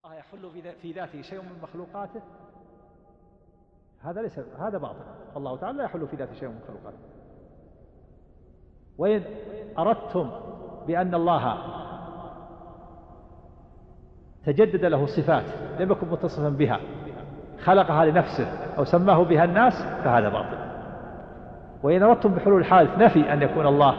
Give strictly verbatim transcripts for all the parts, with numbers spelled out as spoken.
الله يحل في ذاته شيء من مخلوقاته، هذا ليس هذا باطل. الله تعالى لا يحل في ذاته شيء من مخلوقاته. وإن أردتم بأن الله تجدد له صفات لم يكن متصفا بها خلقها لنفسه أو سماه بها الناس فهذا باطل. وإن أردتم بحلول الحادث نفي أن يكون الله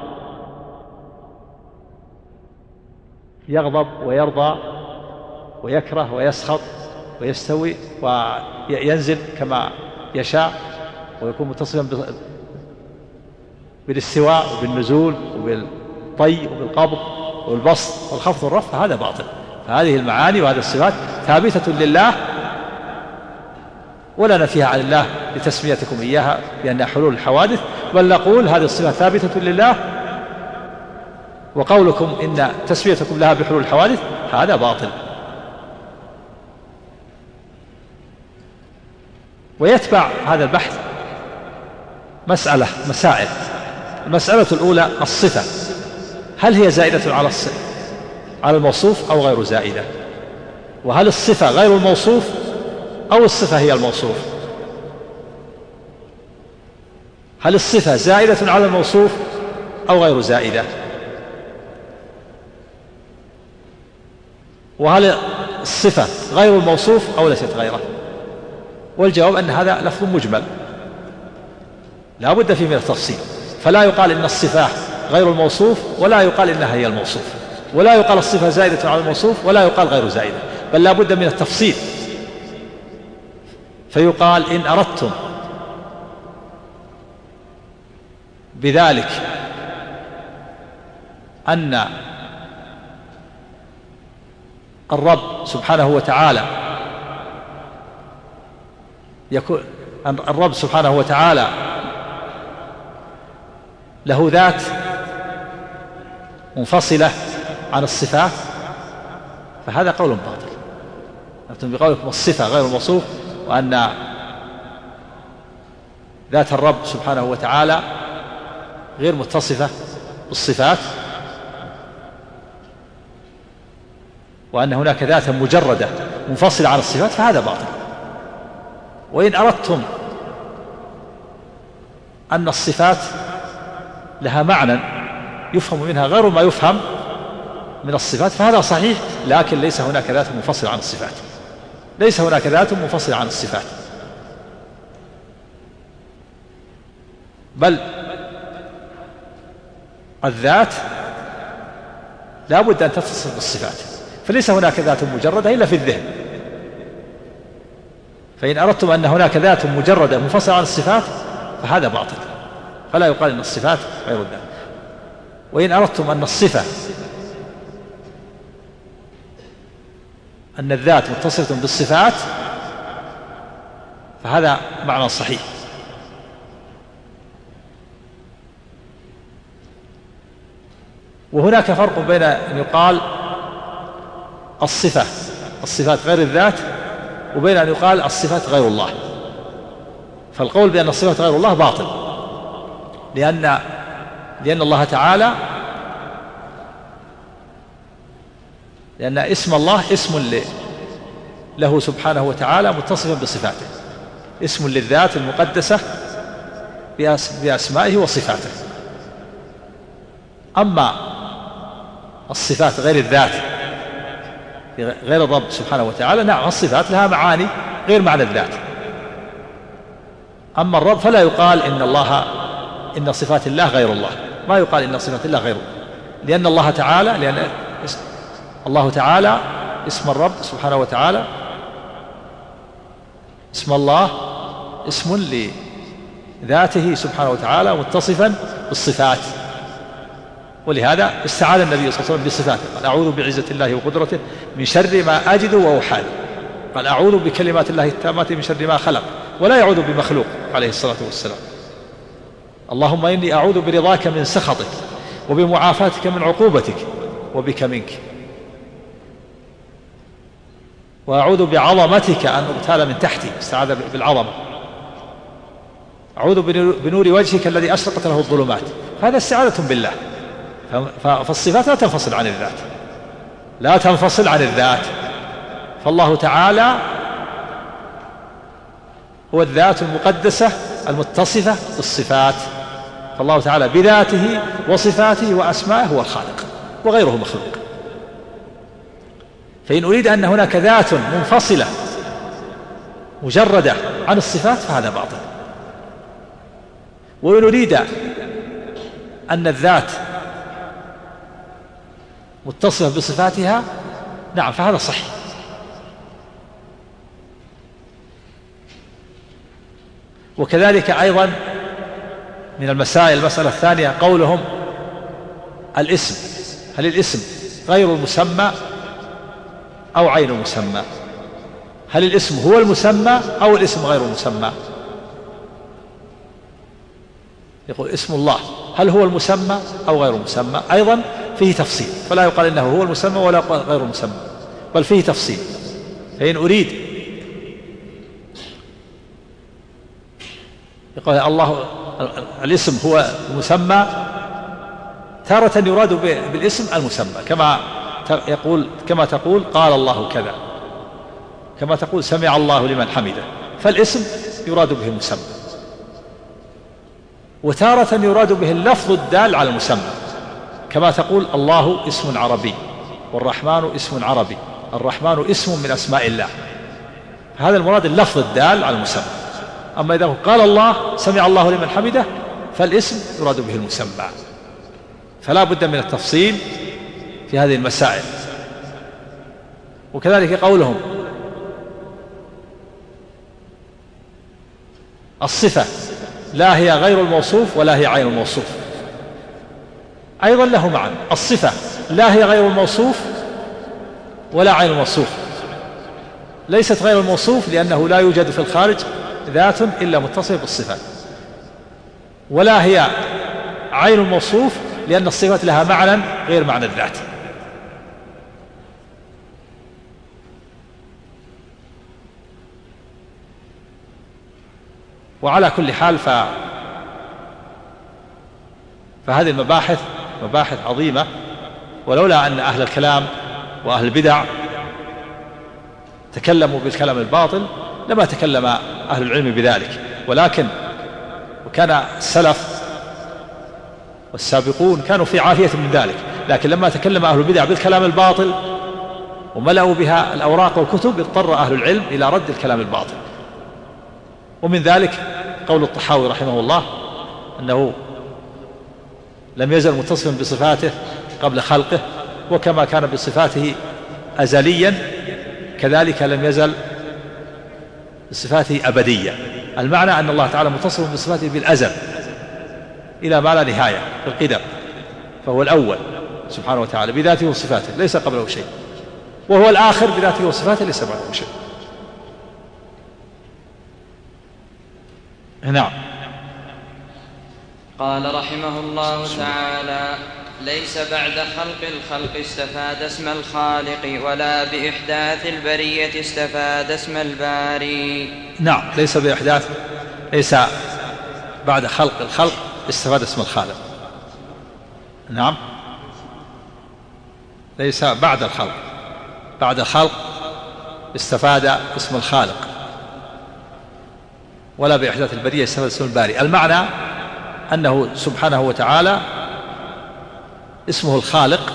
يغضب ويرضى ويكره ويسخط ويستوي وينزل كما يشاء ويكون متصفا بالاستواء وبالنزول وبالطي وبالقبض والبسط والخفض والرفع، هذا باطل. فهذه المعاني وهذه الصفات ثابتة لله ولا نفيها عن الله لتسميتكم إياها بأنها حلول الحوادث، بل نقول هذه الصفات ثابتة لله، وقولكم إن تسميتكم لها بحلول الحوادث هذا باطل. ويتبع هذا البحث مسألة مسائل. المسألة الأولى الصفة، هل هي زائدة على على الموصوف أو غير زائدة؟ وهل الصفة غير الموصوف أو الصفة هي الموصوف؟ هل الصفة زائدة على الموصوف أو غير زائدة؟ وهل الصفة غير الموصوف أو ليست غيره؟ والجواب أن هذا لفظ مجمل لا بد فيه من التفصيل، فلا يقال إن الصفة غير الموصوف ولا يقال إنها هي الموصوف، ولا يقال الصفة زائدة على الموصوف ولا يقال غير زائدة، بل لا بد من التفصيل. فيقال إن أردتم بذلك أن الرب سبحانه وتعالى يكون الرب سبحانه وتعالى له ذات منفصلة عن الصفات فهذا قول باطل. أنتم بقولكم الصفة غير الموصوف وأن ذات الرب سبحانه وتعالى غير متصفة بالصفات، وأن هناك ذاتا مجردة منفصلة عن الصفات فهذا باطل. وإن أردتم أن الصفات لها معنى يفهم منها غير ما يفهم من الصفات فهذا صحيح، لكن ليس هناك ذات منفصلة عن الصفات، ليس هناك ذات منفصلة عن الصفات، بل الذات لا بد أن تتصل بالصفات، فليس هناك ذات مجردة إلا في الذهن. فإن أردتم أن هناك ذات مجردة منفصلة عن الصفات فهذا باطل، فلا يقال أن الصفات غير الذات. وإن أردتم أن الصفة أن الذات متصلة بالصفات فهذا معنى صحيح. وهناك فرق بين أن يقال الصفة الصفات غير الذات وبين أن يقال الصفات غير الله. فالقول بأن الصفات غير الله باطل، لأن لأن الله تعالى لأن اسم الله اسم له سبحانه وتعالى متصفا بصفاته، اسم للذات المقدسة بأسمائه وصفاته. أما الصفات غير الذات غير الرب سبحانه وتعالى نعم الصفات لها معاني غير معنى الذات. أما الرب فلا يقال إن الله إن صفات الله غير الله، ما يقال إن صفات الله غير الله، لأن الله تعالى لأن الله تعالى اسم الرب سبحانه وتعالى اسم الله اسم لذاته سبحانه وتعالى متصفا بالصفات، ولهذا استعاذ النبي صلى الله عليه وسلم بصفاته، قال أعوذ بعزة الله وقدرته من شر ما أجد وأحاذر، قال أعوذ بكلمات الله التامات من شر ما خلق، ولا يعوذ بمخلوق عليه الصلاة والسلام. اللهم إني أعوذ برضاك من سخطك وبمعافاتك من عقوبتك وبك منك، وأعوذ بعظمتك أن أغتال من تحتي، استعاذ بالعظمة، أعوذ بنور وجهك الذي أشرقت له الظلمات، هذا استعاذة بالله. فالصفات لا تنفصل عن الذات، لا تنفصل عن الذات، فالله تعالى هو الذات المقدسة المتصفة بالصفات، فالله تعالى بذاته وصفاته وأسمائه هو الخالق وغيره مخلوق. فإن أريد أن هناك ذات منفصلة مجردة عن الصفات فهذا باطل، وإن أريد أن الذات متصفة بصفاتها نعم فهذا صحيح. وكذلك أيضا من المسائل المسألة الثانية قولهم الاسم، هل الاسم غير المسمى أو عين المسمى؟ هل الاسم هو المسمى أو الاسم غير المسمى؟ يقول اسم الله هل هو المسمى أو غير المسمى؟ أيضا فيه تفصيل، فلا يقال إنه هو المسمى ولا غير المسمى، بل فيه تفصيل. فإن أريد يقول الله الاسم هو المسمى، تارة يراد بالاسم المسمى كما يقول كما تقول قال الله كذا، كما تقول سمع الله لمن حمده، فالاسم يراد به المسمى. وتارة يراد به اللفظ الدال على المسمى، كما تقول الله اسم عربي والرحمن اسم عربي، الرحمن اسم من أسماء الله، هذا المراد اللفظ الدال على المسمى. أما إذا قال الله سمع الله لمن حمده فالاسم يراد به المسمى، فلا بد من التفصيل في هذه المسائل. وكذلك قولهم الصفة لا هي غير الموصوف ولا هي عين الموصوف، أيضا له معنى. الصفة لا هي غير الموصوف ولا عين الموصوف، ليست غير الموصوف لأنه لا يوجد في الخارج ذات إلا متصفة بالصفات، ولا هي عين الموصوف لأن الصفات لها معنى غير معنى الذات. وعلى كل حال ف... فهذه المباحث مباحث عظيمة، ولولا أن أهل الكلام وأهل البدع تكلموا بالكلام الباطل لما تكلم أهل العلم بذلك. ولكن وكان السلف والسابقون كانوا في عافية من ذلك، لكن لما تكلم أهل البدع بالكلام الباطل وملأوا بها الأوراق والكتب اضطر أهل العلم إلى رد الكلام الباطل. ومن ذلك قول الطحاوي رحمه الله أنه لم يزل متصفا بصفاته قبل خلقه، وكما كان بصفاته أزليا كذلك لم يزل بصفاته أبدية. المعنى أن الله تعالى متصف بصفاته بالأزل إلى ما لا نهاية في القدم، فهو الأول سبحانه وتعالى بذاته وصفاته ليس قبله شيء، وهو الآخر بذاته وصفاته ليس بعده شيء. نعم. قال رحمه الله تعالى: ليس بعد خلق الخلق استفاد اسم الخالق، ولا بإحداث البرية استفاد اسم الباري. نعم، ليس بإحداث، ليس بعد خلق الخلق استفاد اسم الخالق. نعم، ليس بعد الخلق، بعد الخلق استفاد اسم الخالق، ولا بإحداث البرية استفاد اسم الباري. المعنى أنه سبحانه وتعالى اسمه الخالق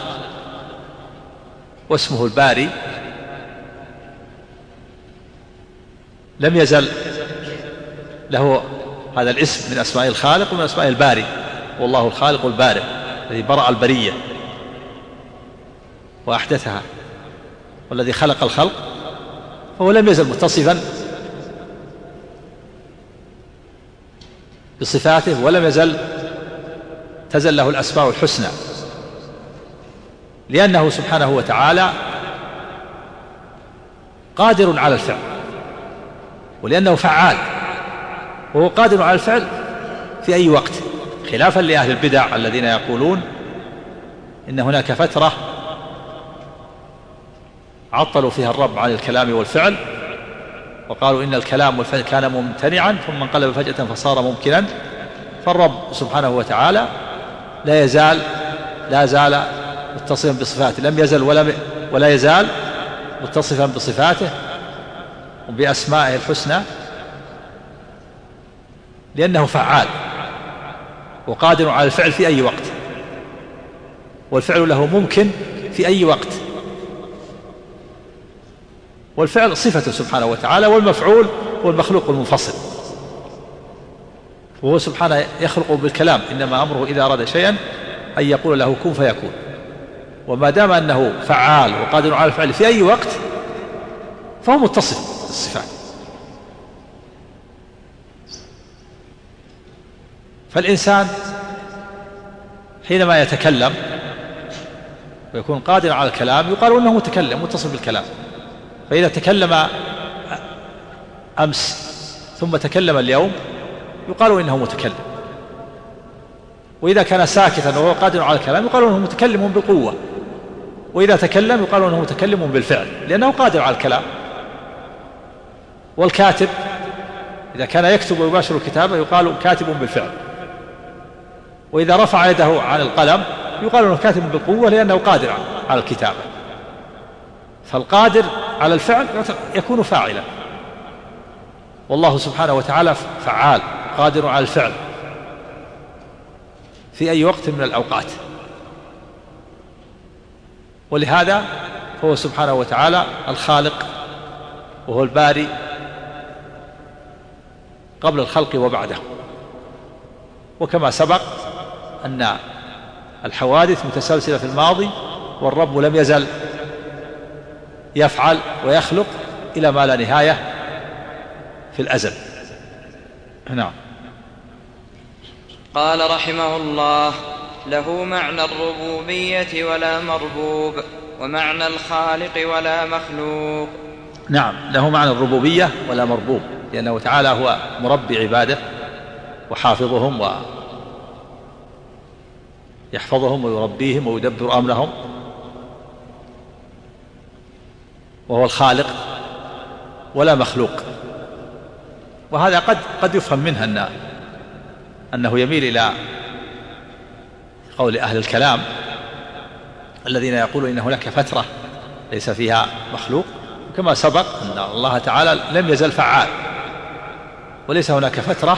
واسمه الباري، لم يزل له هذا الاسم من أسماء الخالق ومن أسماء الباري، والله الخالق البارئ الذي برأ البرية وأحدثها، والذي خلق الخلق، فهو لم يزل متصفا بصفاته، ولم يزل تزل له الأسماء الحسنى، لأنه سبحانه وتعالى قادر على الفعل، ولأنه فعال، وهو قادر على الفعل في أي وقت، خلافا لأهل البدع الذين يقولون إن هناك فترة عطلوا فيها الرب عن الكلام والفعل، وقالوا إن الكلام والفعل كان ممتنعا ثم انقلب فجأة فصار ممكنا. فالرب سبحانه وتعالى لا يزال لا زال متصفا بصفاته، لم يزل ولا, ولا يزال متصفا بصفاته وبأسمائه الحسنى لأنه فعال وقادر على الفعل في أي وقت، والفعل له ممكن في أي وقت، والفعل صفته سبحانه وتعالى، والمفعول هو المخلوق المنفصل، وهو سبحانه يخلق بالكلام، إنما أمره إذا أراد شيئا أن يقول له كن فيكون. وما دام أنه فعال وقادر على الفعل في أي وقت فهو متصف بالصفات. فالإنسان حينما يتكلم ويكون قادر على الكلام يقال إنه متكلم متصف بالكلام، فإذا تكلم أمس ثم تكلم اليوم يقال إنه متكلم، وإذا كان ساكتا وهو قادر على الكلام يقال إنه متكلم بالقوة، وإذا تكلم يقال إنه متكلم بالفعل لأنه قادر على الكلام. والكاتب إذا كان يكتب ويباشر الكتابة يقال كاتب بالفعل، وإذا رفع يده عن القلم يقال إنه كاتب بالقوة لأنه قادر على الكتابة. فالقادر على الفعل يكون فاعلا، والله سبحانه وتعالى فعال قادر على الفعل في أي وقت من الأوقات، ولهذا هو سبحانه وتعالى الخالق وهو الباري قبل الخلق وبعده. وكما سبق أن الحوادث متسلسلة في الماضي، والرب لم يزل يفعل ويخلق إلى ما لا نهاية في الأزل. نعم. قال رحمه الله: له معنى الربوبية ولا مربوب، ومعنى الخالق ولا مخلوق. نعم، له معنى الربوبية ولا مربوب، لأنه تعالى هو مربي عباده وحافظهم ويحفظهم ويربيهم ويدبر أمرهم، وهو الخالق ولا مخلوق. وهذا قد قد يفهم منها أن أنه يميل إلى قول أهل الكلام الذين يقولون إن هناك فترة ليس فيها مخلوق، كما سبق أن الله تعالى لم يزل فعال، وليس هناك فترة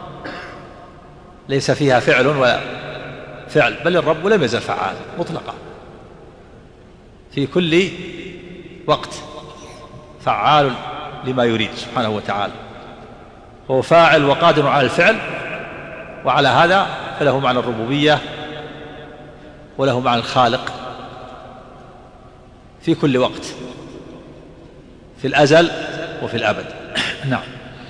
ليس فيها فعل ولا فعل، بل الرب لم يزل فعال مطلقا في كل وقت، فعال لما يريد سبحانه وتعالى، هو فاعل وقادر على الفعل. وعلى هذا فله معنى الربوبية وله معنى الخالق في كل وقت، في الأزل وفي الأبد. نعم.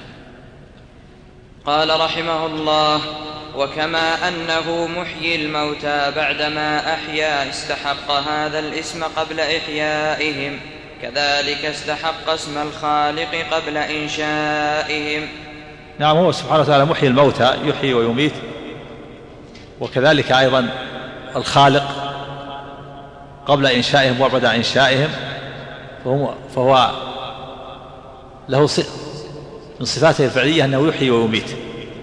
قال رحمه الله: وكما أنه محيي الموتى بعدما أحيا استحق هذا الاسم قبل إحيائهم، كذلك استحق اسم الخالق قبل إنشائهم. نعم، هو سبحانه وتعالى محيي الموتى، يحيي ويميت، وكذلك أيضا الخالق قبل إنشائهم وبعد إنشائهم، فهو, فهو له من صفاته الفعلية أنه يحيي ويميت،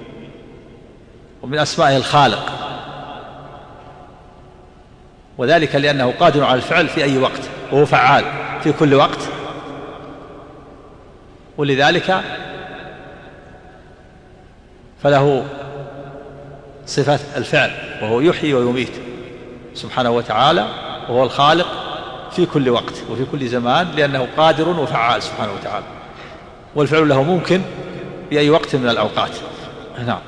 ومن أسمائه الخالق، وذلك لأنه قادر على الفعل في أي وقت، وهو فعال في كل وقت، ولذلك فله صفة الفعل وهو يحيي ويميت سبحانه وتعالى، وهو الخالق في كل وقت وفي كل زمان، لأنه قادر وفعال سبحانه وتعالى، والفعل له ممكن في أي وقت من الأوقات. نعم.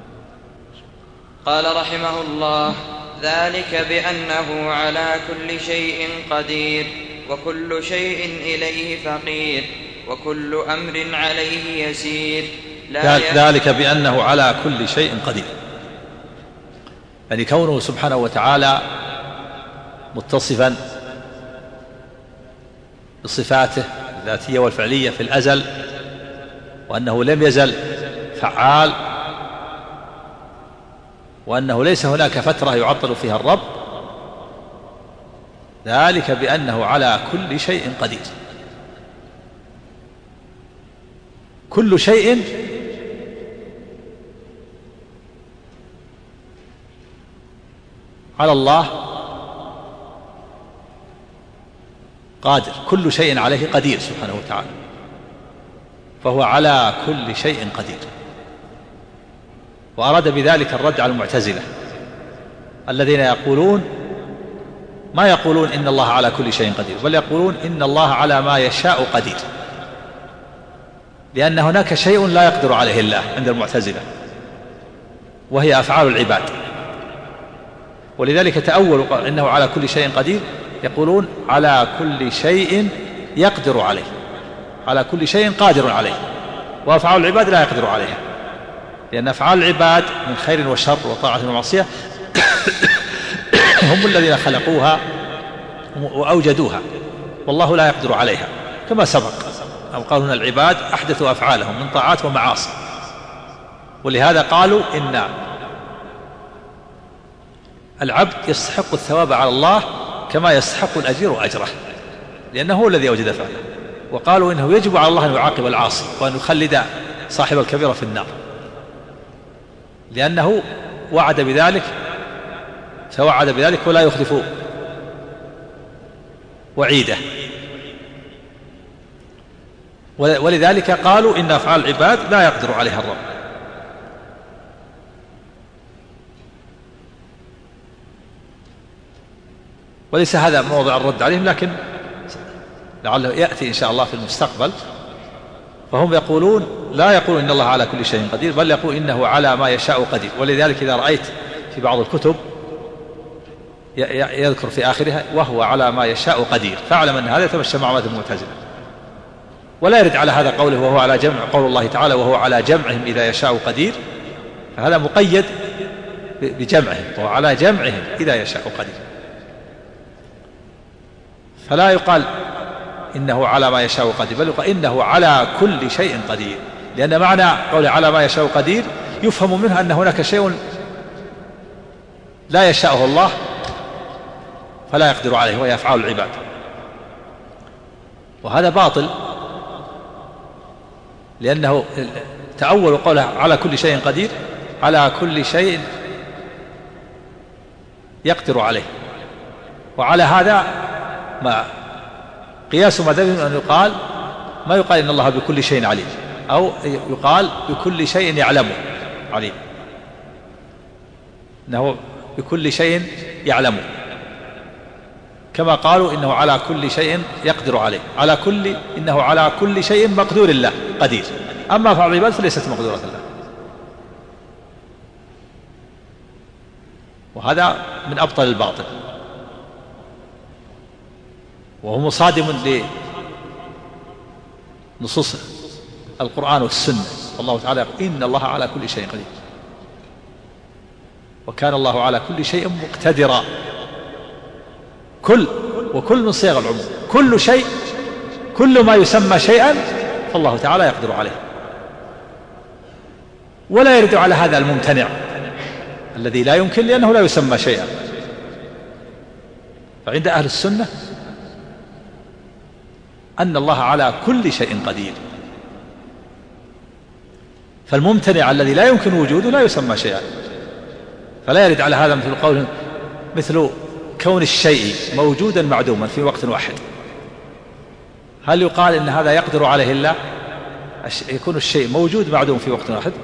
قال رحمه الله: ذلك بأنه على كل شيء قدير، وكل شيء إليه فقير، وكل أمر عليه يسير. لا ذلك بأنه على كل شيء قدير، يعني كونه سبحانه وتعالى متصفا بصفاته الذاتية والفعلية في الأزل، وأنه لم يزل فعال، وأنه ليس هناك فترة يعطل فيها الرب، ذلك بأنه على كل شيء قدير. كل شيء على الله قادر، كل شيء عليه قدير سبحانه وتعالى، فهو على كل شيء قدير. وأراد بذلك الرد على المعتزلة الذين يقولون ما يقولون إن الله على كل شيء قدير، بل يقولون إن الله على ما يشاء قدير، لأن هناك شيء لا يقدر عليه الله عند المعتزلة، وهي أفعال العباد. ولذلك تأولوا إنه على كل شيء قدير، يقولون على كل شيء يقدر عليه، على كل شيء قادر عليه، وأفعال العباد لا يقدر عليها، لأن أفعال العباد من خير وشر وطاعة ومعصية هم الذين خلقوها وأوجدوها، والله لا يقدر عليها، كما سبق أو قالوا هنا العباد أحدثوا أفعالهم من طاعات ومعاصي. ولهذا قالوا إن العبد يستحق الثواب على الله كما يستحق الأجير أجره، لأنه هو الذي أوجد فعله. وقالوا إنه يجب على الله أن يعاقب العاصي وأن يخلد صاحب الكبيرة في النار، لأنه وعد بذلك فوعد بذلك ولا يخلف وعيده. ولذلك قالوا إن أفعال العباد لا يقدر عليها الرب. وليس هذا موضع الرد عليهم، لكن لعله يأتي إن شاء الله في المستقبل. فهم يقولون لا يقولون إن الله على كل شيء قدير، بل يقول إنه على ما يشاء قدير. ولذلك إذا رأيت في بعض الكتب يذكر في آخرها وهو على ما يشاء قدير، فاعلم أن هذا يتمشى مع مذهب المعتزلة. ولا يرد على هذا قوله وهو على جمع، قول الله تعالى وهو على جمعهم إذا يشاء قدير، فهذا مقيد بجمعهم، وهو على جمعهم إذا يشاء قدير. فلا يقال إنه على ما يشاء قدير، بل يقال إنه على كل شيء قدير، لأن معنى قوله على ما يشاء قدير يفهم منه أن هناك شيء لا يشاءه الله فلا يقدر عليه، وهي أفعال العباد، وهذا باطل، لأنه تأول قوله على كل شيء قدير على كل شيء يقدر عليه. وعلى هذا ما قياس مذهبهم أن يقال ما يقال إن الله بكل شيء عليم، أو يقال بكل شيء يعلمه عليم، إنه بكل شيء يعلمه، كما قالوا إنه على كل شيء يقدر عليه، على كل إنه على كل شيء مقدور الله قدير، أما أفعال العباد فليست مقدورة الله. وهذا من أبطل الباطل، وهو مصادم لنصوص القرآن والسنة. والله تعالى يقول إن الله على كل شيء قدير، وكان الله على كل شيء مقتدرا. كل وكل من صيغ العموم، كل شيء، كل ما يسمى شيئا فالله تعالى يقدر عليه. ولا يرد على هذا الممتنع الذي لا يمكن، لأنه لا يسمى شيئا. فعند أهل السنة أن الله على كل شيء قدير، فالممتنع الذي لا يمكن وجوده لا يسمى شيئا. فلا يرد على هذا مثل قول مثل كون الشيء موجودا معدوما في وقت واحد، هل يقال إن هذا يقدر عليه الله؟ يكون الشيء موجود معدوم في وقت واحد؟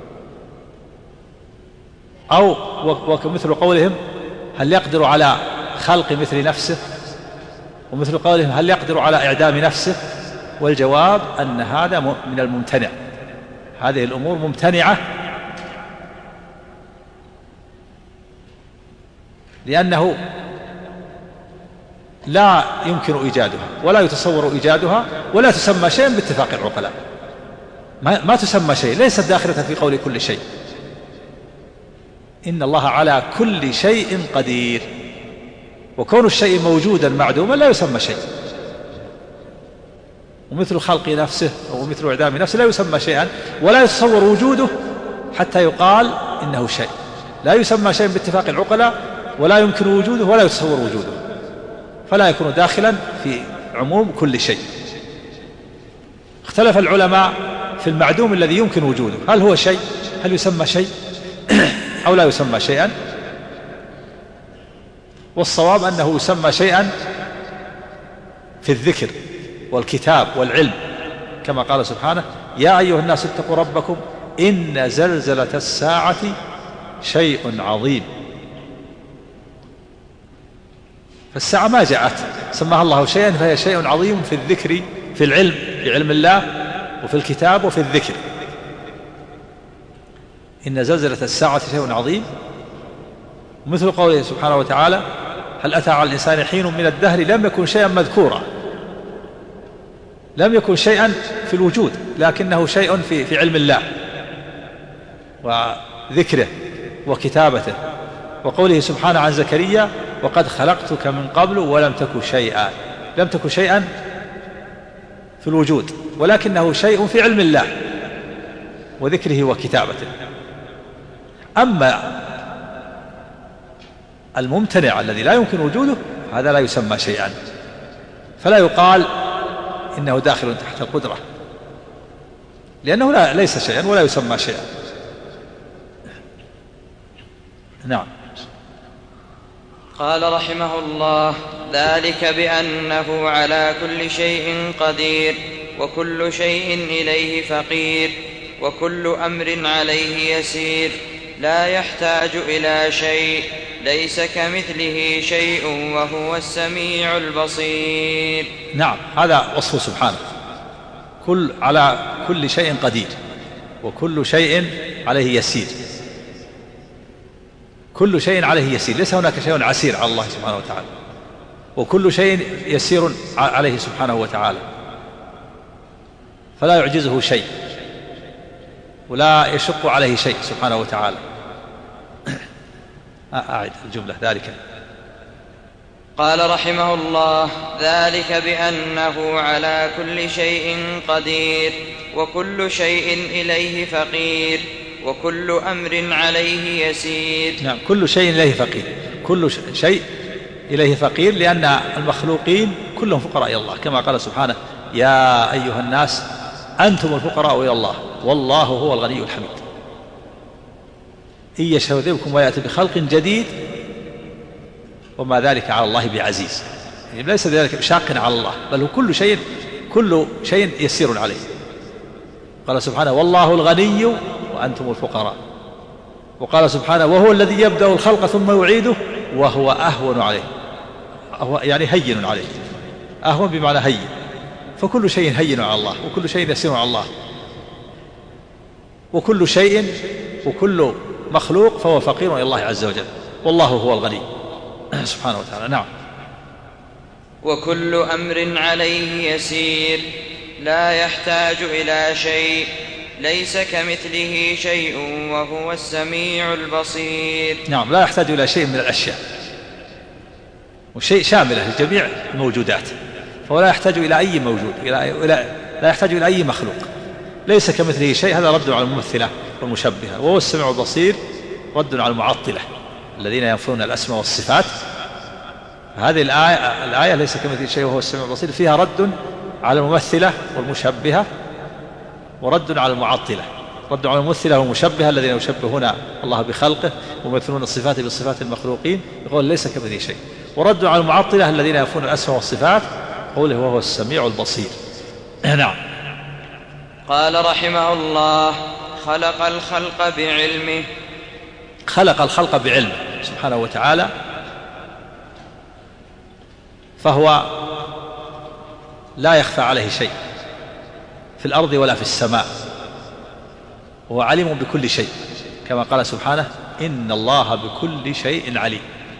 أو ومثل قولهم هل يقدر على خلق مثل نفسه، ومثل قولهم هل يقدر على إعدام نفسه؟ والجواب أن هذا من الممتنع، هذه الأمور ممتنعة، لأنه لا يمكن إيجادها ولا يتصور إيجادها ولا تسمى شيئا باتفاق العقلاء. ما, ما تسمى شيء، ليست داخلة في قول كل شيء. إن الله على كل شيء قدير، وكون الشيء موجودا معدوما لا يسمى شيء. ومثل خلق نفسه ومثل إعدام نفسه لا يسمى شيئا ولا يتصور وجوده حتى يقال إنه شيء. لا يسمى شيء باتفاق العقلاء ولا يمكن وجوده ولا يتصور وجوده، فلا يكون داخلا في عموم كل شيء. اختلف العلماء في المعدوم الذي يمكن وجوده، هل هو شيء؟ هل يسمى شيء أو لا يسمى شيئا؟ والصواب أنه يسمى شيئا في الذكر والكتاب والعلم، كما قال سبحانه: يا أيها الناس اتقوا ربكم إن زلزلة الساعة شيء عظيم. فالساعة ما جاءت سماها الله شيئا، فهي شيء عظيم في الذكر، في العلم، في علم الله، وفي الكتاب، وفي الذكر. إن زلزلة الساعة شيء عظيم، مثل قوله سبحانه وتعالى: هل أتى على الإنسان حين من الدهر لم يكن شيئا مذكورا. لم يكن شيئا في الوجود، لكنه شيء في, في علم الله وذكره وكتابته. وقوله سبحانه عن زكريا: وقد خلقتك من قبل ولم تك شيئا. لم تك شيئا في الوجود، ولكنه شيء في علم الله وذكره وكتابته. أما الممتنع الذي لا يمكن وجوده هذا لا يسمى شيئا، فلا يقال إنه داخل تحت القدرة، لأنه لا ليس شيئا ولا يسمى شيئا. نعم. قال رحمه الله: ذلك بأنه على كل شيء قدير، وكل شيء إليه فقير، وكل أمر عليه يسير، لا يحتاج إلى شيء، ليس كمثله شيء، وهو السميع البصير. نعم، هذا وصفه سبحانه، كل على كل شيء قدير، وكل شيء عليه يسير. كل شيء عليه يسير، ليس هناك شيء عسير على الله سبحانه وتعالى، وكل شيء يسير عليه سبحانه وتعالى، فلا يعجزه شيء ولا يشق عليه شيء سبحانه وتعالى. أعد الجملة. ذلك قال رحمه الله: ذلك بأنه على كل شيء قدير، وكل شيء إليه فقير، وكل أمر عليه يسير. نعم، كل شيء إليه فقير، كل شيء إليه فقير، لأن المخلوقين كلهم فقراء إلى الله، كما قال سبحانه: يا أيها الناس أنتم الفقراء إلى الله والله هو الغني الحميد. إن يشاء يذهبكم ويأتي بخلق جديد وما ذلك على الله بعزيز. يعني ليس ذلك بشاق على الله، بل هو كل شيء كل شيء يسير عليه. قال سبحانه: والله الغني وأنتم الفقراء. وقال سبحانه: وهو الذي يبدأ الخلق ثم يعيده وهو أهون عليه. أهو يعني هين عليه، أهون بمعنى هين. فكل شيء هين على الله، وكل شيء يسير على الله، وكل شيء وكل مخلوق فهو فقير إلى الله عز وجل، والله هو الغني سبحانه وتعالى. نعم. وكل أمر عليه يسير، لا يحتاج إلى شيء، ليس كمثله شيء، وهو السميع البصير. نعم، لا يحتاج إلى شيء من الأشياء، والشيء شاملة لجميع الموجودات، فهو لا يحتاج إلى أي موجود، إلى لا يحتاج إلى أي مخلوق. ليس كمثله شيء، هذا رد على الممثلة والمشبهة. وهو السميع البصير رد على المعطلة الذين ينفون الأسماء والصفات. هذه الآية, الآية ليس كمثله شيء وهو السميع البصير فيها رد على الممثلة والمشبهة، ورد على المعطلة، رد على الممثلة والمشبهة الذين يشبهون الله بخلقه ويمثلون الصفات بصفات المخلوقين، يقول ليس كمثله شيء. ورد على المعطلة الذين ينفون الأسماء والصفات، قوله وهو السميع البصير. نعم. قال رحمه الله: خلق الخلق بعلمه. خلق الخلق بعلمه سبحانه وتعالى، فهو لا يخفى عليه شيء في الأرض ولا في السماء، وهو عليم بكل شيء، كما قال سبحانه: إن الله بكل شيء عليم.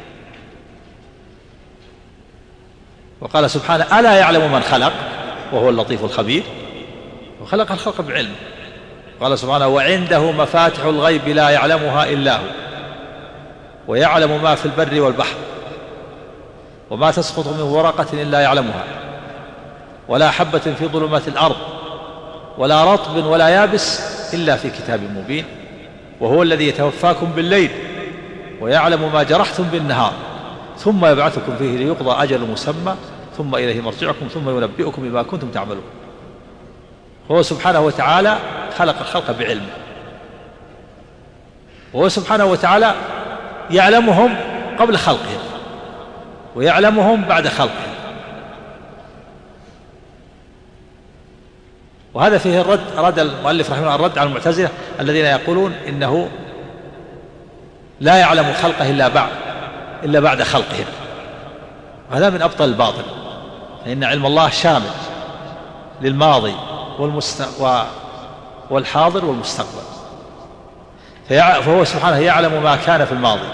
وقال سبحانه: ألا يعلم من خلق وهو اللطيف الخبير. وخلق الخلق بعلمه. قال سبحانه: وعنده مفاتح الغيب لا يعلمها إلا هو، ويعلم ما في البر والبحر، وما تسقط من ورقة إلا يعلمها، ولا حبة في ظلمات الأرض، ولا رطب ولا يابس إلا في كتاب مبين. وهو الذي يتوفاكم بالليل ويعلم ما جرحتم بالنهار، ثم يبعثكم فيه ليقضى أجل مسمى، ثم إليه مرجعكم ثم ينبئكم بما كنتم تعملون. هو سبحانه وتعالى خلق الخلق بعلمه، وهو سبحانه وتعالى يعلمهم قبل خلقهم ويعلمهم بعد خلقهم، وهذا فيه الرد، أراد المؤلف رحمه الله الرد على المعتزلة الذين يقولون إنه لا يعلم خلقه إلا بعد إلا بعد خلقهم، وهذا من أبطل الباطل، فإن علم الله شامل للماضي والحاضر والمستقبل، فهو سبحانه يعلم ما كان في الماضي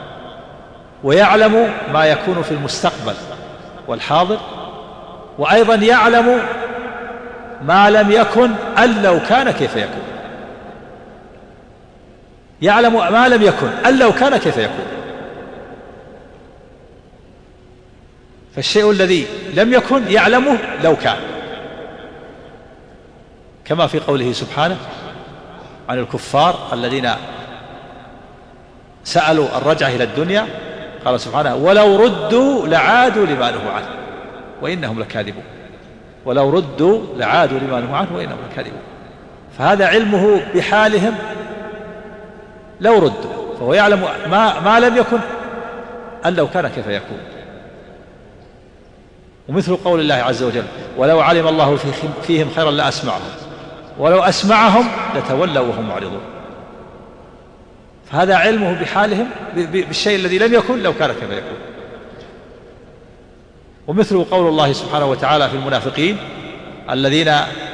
ويعلم ما يكون في المستقبل والحاضر، وأيضا يعلم ما لم يكن أن لو كان كيف يكون، يعلم ما لم يكن أن لو كان كيف يكون. فالشيء الذي لم يكن يعلمه لو كان، كما في قوله سبحانه عن الكفار الذين سألوا الرجعة إلى الدنيا، قال سبحانه ولو ردوا لعادوا لما نهوا عنه وإنهم لكاذبون، ولو ردوا لعادوا لما نهوا عنه وإنهم لكاذبون. فهذا علمه بحالهم لو ردوا، فهو يعلم ما, ما لم يكن أن لو كان كيف يكون. ومثل قول الله عز وجل ولو علم الله فيهم خيرا لأسمعهم ولو أسمعهم لتولوا وهم معرضون. فهذا علمه بحالهم بالشيء الذي لم يكن لو كان كيف يكون. ومثل قول الله سبحانه وتعالى في المنافقين الذين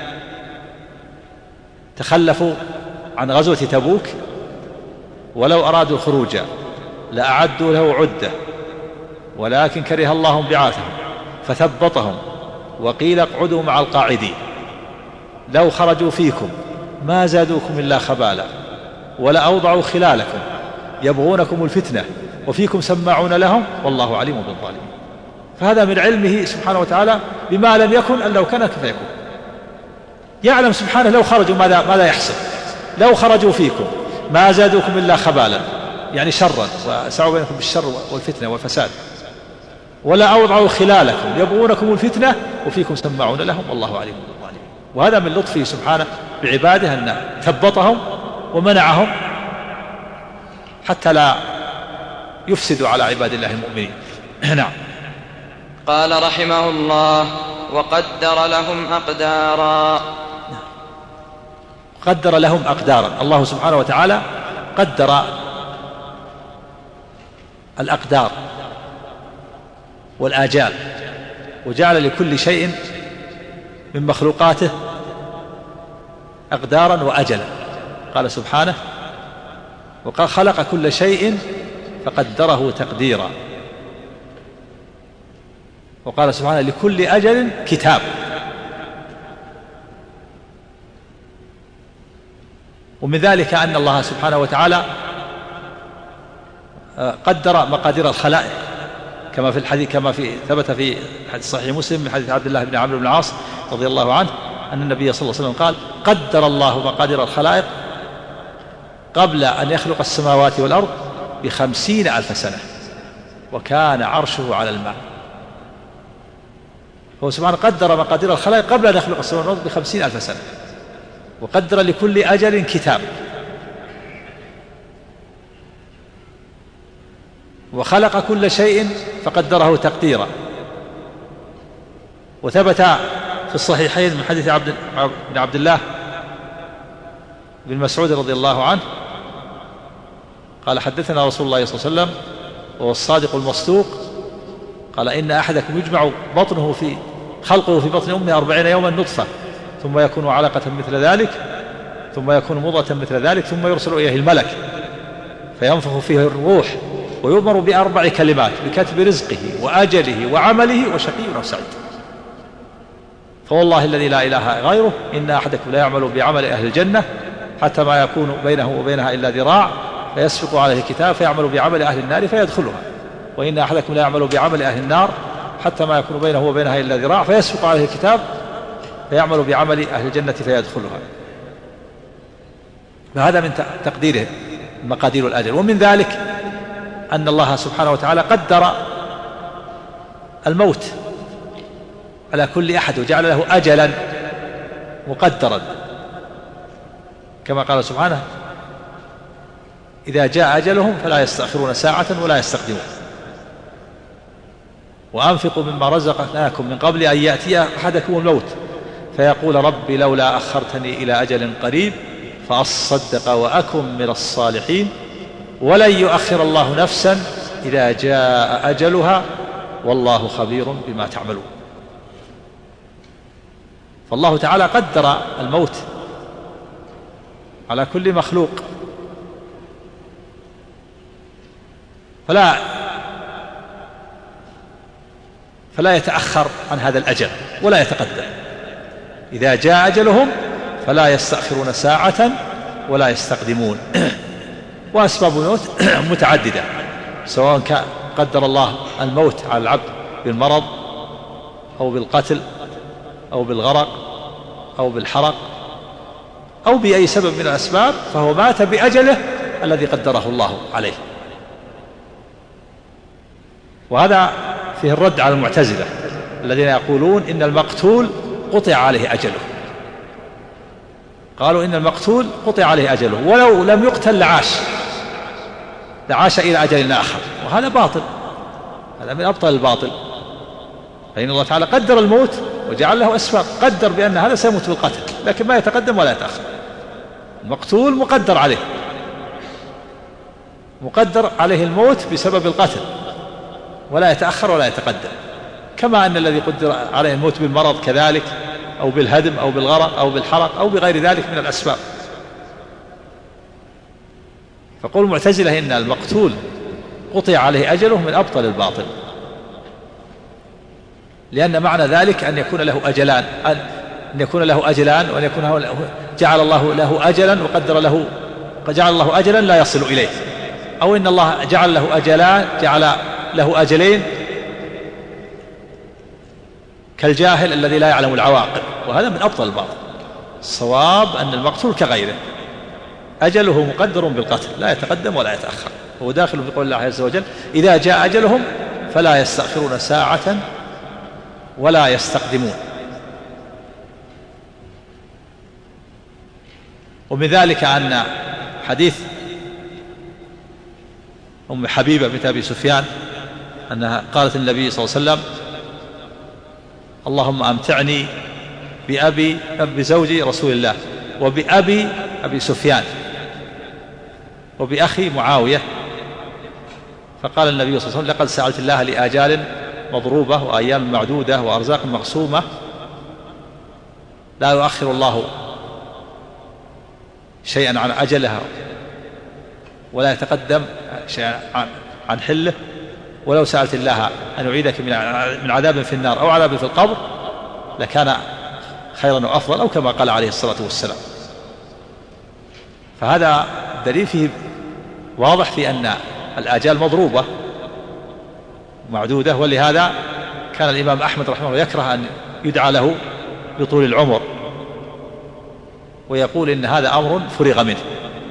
تخلفوا عن غزوة تبوك ولو أرادوا الخروج لأعدوا له عدة ولكن كره الله بعاثهم فثبطهم وقيل اقعدوا مع القاعدين لو خرجوا فيكم ما زادوكم إلا خبالا ولأوضعوا خلالكم يبغونكم الفتنة وفيكم سماعون لهم والله عليم بالظالمين. فهذا من علمه سبحانه وتعالى بما لم يكن أن لو كان كيف يكون. يعلم سبحانه لو خرجوا ماذا, ماذا يحصل، لو خرجوا فيكم ما زادوكم إلا خبالا يعني شرا وسعوا بينكم بالشر والفتنة والفساد ولا أوضعوا خلالكم يبغونكم الفتنة وفيكم سماعون لهم والله عليم بالظالمين. وهذا من لطفه سبحانه بعباده أن ثبطهم ومنعهم حتى لا يفسدوا على عباد الله المؤمنين. نعم. قال رحمه الله وقدر لهم أقدارا. قدر لهم أقدارا. الله سبحانه وتعالى قدر الأقدار والآجال وجعل لكل شيء من مخلوقاته أقدارا وأجلا. قال سبحانه وقد خلق كل شيء فقدره تقديرا. وقال سبحانه لكل أجل كتاب. ومن ذلك أن الله سبحانه وتعالى قدر مقادير الخلائق كما في الحديث كما في ثبت في حديث صحيح مسلم من حديث عبد الله بن عمرو بن العاص رضي الله عنه أن النبي صلى الله عليه وسلم قال قدر الله مقادير الخلائق قبل أن يخلق السماوات والأرض بخمسين ألف سنة وكان عرشه على الماء. هو سبحانه قدر مقادير الخلائق قبل أن يخلق السماوات والأرض بخمسين ألف سنة وقدر لكل أجل كتاب وخلق كل شيء فقدره تقديرا. وثبت في الصحيحين من حديث عبد بن عبد الله بن مسعود رضي الله عنه قال حدثنا رسول الله صلى الله عليه وسلم وهو الصادق المصدوق قال إن أحدكم يجمع بطنه في خلقه في بطن أمه أربعين يوما نطفة ثم يكون علقة مثل ذلك ثم يكون مضغة مثل ذلك ثم يرسل إليه الملك فينفخ فيه الروح ويؤمر بأربع كلمات بكتب رزقه وأجله وعمله وشقي أو سعيد. فوالله الذي لا إله غيره إن أحدكم لا يعمل بعمل أهل الجنة حتى ما يكون بينه وبينها إلا ذراع فيسبق عليه الكتاب فيعمل بعمل أهل النار فيدخلها وإن أحدكم لا يعمل بعمل أهل النار حتى ما يكون بينه وبينها إلا ذراع فيسبق عليه الكتاب فيعمل بعمل أهل الجنة فيدخلها. فهذا من تقديره مقادير الأجل. ومن ذلك أن الله سبحانه وتعالى قدر الموت على كل أحد وجعل له أجلا مقدرا كما قال سبحانه إذا جاء أجلهم فلا يستأخرون ساعة ولا يستقدمون. وأنفقوا مما رزقناكم من قبل أن يأتي أحدكم الموت فيقول ربي لولا أخرتني إلى أجل قريب فأصدق وأكن من الصالحين ولن يؤخر الله نفسا إذا جاء أجلها والله خبير بما تعملون. فالله تعالى قدر الموت على كل مخلوق، فلا فلا يتأخر عن هذا الأجل ولا يتقدم. إذا جاء أجلهم فلا يستأخرون ساعة ولا يستقدمون. وأسباب الموت متعددة، سواء كان قدر الله الموت على العبد بالمرض أو بالقتل أو بالغرق أو بالحرق أو بأي سبب من الأسباب، فهو مات بأجله الذي قدره الله عليه. وهذا فيه الرد على المعتزلة الذين يقولون إن المقتول قطع عليه أجله. قالوا إن المقتول قطع عليه أجله ولو لم يقتل لعاش لعاش إلى أجل آخر، وهذا باطل، هذا من أبطل الباطل. فإن الله تعالى قدر الموت وجعل له أسباب، قدر بأن هذا سيموت بالقتل لكن ما يتقدم ولا يتأخر. المقتول مقدر عليه مقدر عليه الموت بسبب القتل ولا يتأخر ولا يتقدم، كما أن الذي قدر عليه الموت بالمرض كذلك أو بالهدم أو بالغرق أو بالحرق أو بغير ذلك من الأسباب. فقول المعتزلة إن المقتول قطع عليه أجله من أبطل الباطل، لأن معنى ذلك أن يكون له أجلان أن يكون له أجلان وأن يكون جعل الله له أجلا وقدر له جعل الله أجلا لا يصل إليه، أو إن الله جعل له أجلان جعل له أجلين كالجاهل الذي لا يعلم العواقب، وهذا من أبطل الباطل. الصواب أن المقتول كغيره أجله مقدر بالقتل لا يتقدم ولا يتأخر، هو داخل في قول الله عز وجل إذا جاء أجلهم فلا يستأخرون ساعة ولا يستقدمون. ومن ذلك أن حديث أم حبيبة بنت أبي سفيان أنها قالت النبي صلى الله عليه وسلم اللهم أمتعني بأبي بزوجي رسول الله وبأبي أبي سفيان وبأخي معاوية. فقال النبي صلى الله عليه وسلم لقد سألت الله لآجال مضروبة وأيام معدودة وأرزاق مقسومة لا يؤخر الله شيئا عن أجلها ولا يتقدم شيئا عن حله، ولو سألت الله أن يعيدك من عذاب في النار أو عذاب في القبر لكان خيرا وأفضل، أو كما قال عليه الصلاة والسلام. فهذا دليل فيه واضح في أن الآجال مضروبة معدودة، ولهذا كان الإمام أحمد رحمه الله يكره أن يدعى له بطول العمر ويقول إن هذا أمر فرغ منه.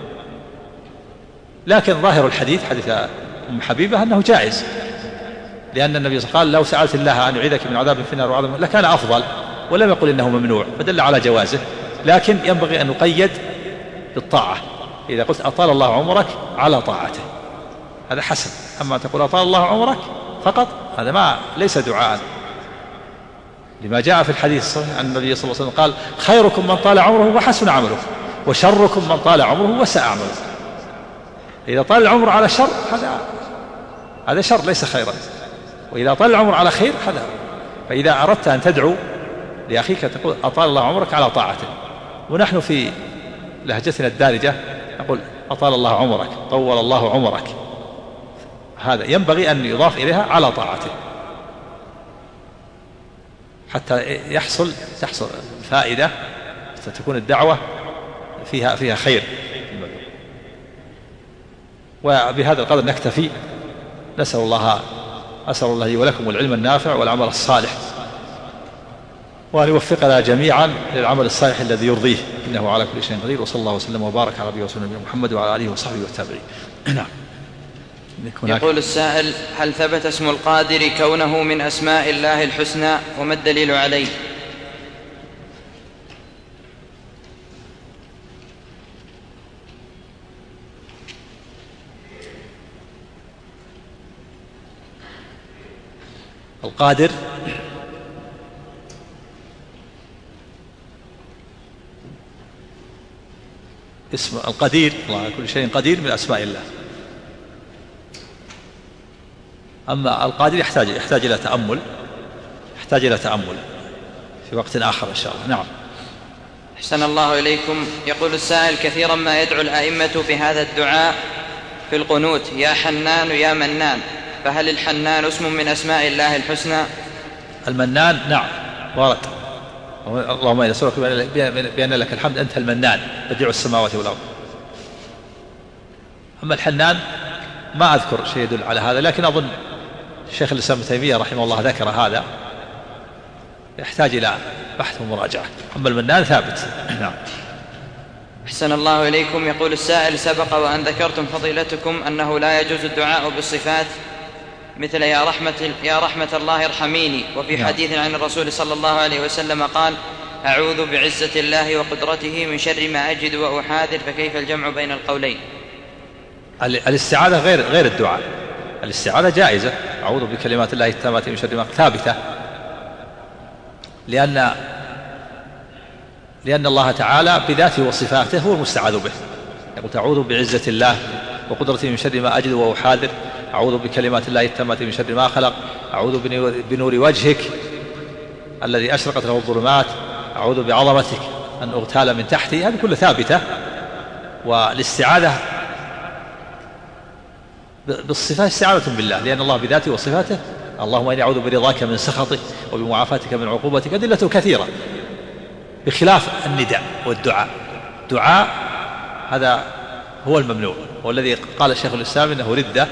لكن ظاهر الحديث حديث أم حبيبة أنه جائز، لأن النبي صلى الله عليه وسلم قال لو سألت الله أن يعيدك من عذاب في النار وعذاب لكان أفضل، ولم يقل إنه ممنوع، فدل على جوازه. لكن ينبغي أن نقيد بالطاعة، إذا قلت أطال الله عمرك على طاعته هذا حسن، أما تقول أطال الله عمرك فقط هذا ما ليس دعاء، لما جاء في الحديث عن النبي صلى الله عليه وسلم قال خيركم من طال عمره وحسن عمله وشركم من طال عمره وساء عمله. إذا طال العمر على شر هذا هذا شر ليس خيرا، وإذا طال العمر على خير هذا. فإذا أردت أن تدعو لأخيك تقول أطال الله عمرك على طاعته، ونحن في لهجتنا الدارجة نقول أطال الله عمرك طول الله عمرك، هذا ينبغي أن يضاف إليها على طاعته حتى يحصل تحصل فائدة، ستكون الدعوة فيها فيها خير. وبهذا القدر نكتفي، نسأل الله أسأل الله لي ولكم العلم النافع والعمل الصالح، وأن يوفقنا جميعا للعمل الصالح الذي يرضيه، إنه على كل شيء قدير. وصلى الله وسلم وبارك على نبينا ورسولنا محمد وعلى آله وصحبه والتابعين. نعم. يقول السائل: هل ثبت اسم القادر كونه من أسماء الله الحسنى، وما الدليل عليه؟ القادر اسم القدير، الله على كل شيء قدير، من أسماء الله. أما القادر يحتاج يحتاج إلى تأمل يحتاج إلى تأمل في وقت آخر إن شاء الله. نعم. أحسن الله إليكم. يقول السائل: كثيرا ما يدعو الأئمة بهذا الدعاء في القنوت: يا حنان يا منان، فهل الحنان اسم من أسماء الله الحسنى؟ المنان نعم ورد: اللهم إني أسألك بأن لك الحمد أنت المنان بديع السماوات والأرض. أما الحنان ما أذكر شيء يدل على هذا، لكن أظن الشيخ الإسلام ابن تيمية رحمه الله ذكر هذا، يحتاج إلى بحث ومراجعة. أما المنان ثابت. نعم. أحسن الله إليكم. يقول السائل: سبق وأن ذكرتم فضيلتكم أنه لا يجوز الدعاء بالصفات مثل يا رحمة, يا رحمة الله ارحميني، وفي نعم. حديث عن الرسول صلى الله عليه وسلم قال: أعوذ بعزة الله وقدرته من شر ما أجد وأحاذر، فكيف الجمع بين القولين؟ الاستعاذة غير غير الدعاء. الاستعاذة جائزة: أعوذ بكلمات الله التامات من شر ما، ثابتة، لأن لأن الله تعالى بذاته وصفاته هو المستعاذ به. يقول: أعوذ بعزة الله وقدرته من شر ما أجد وأحاذر، أعوذ بكلمات الله التامات من شر ما خلق، أعوذ بنور وجهك الذي أشرقت له الظلمات، أعوذ بعظمتك أن أغتال من تحتي. هذه كلها ثابتة. والاستعاذة بالصفات استعاذة بالله، لأن الله بذاته وصفاته: اللهم إني أعوذ برضاك من سخطك وبمعافاتك من عقوبتك. أدلته كثيرة، بخلاف النداء والدعاء. دعاء هذا هو الممنوع، والذي قال الشيخ الإسلام إنه ردة،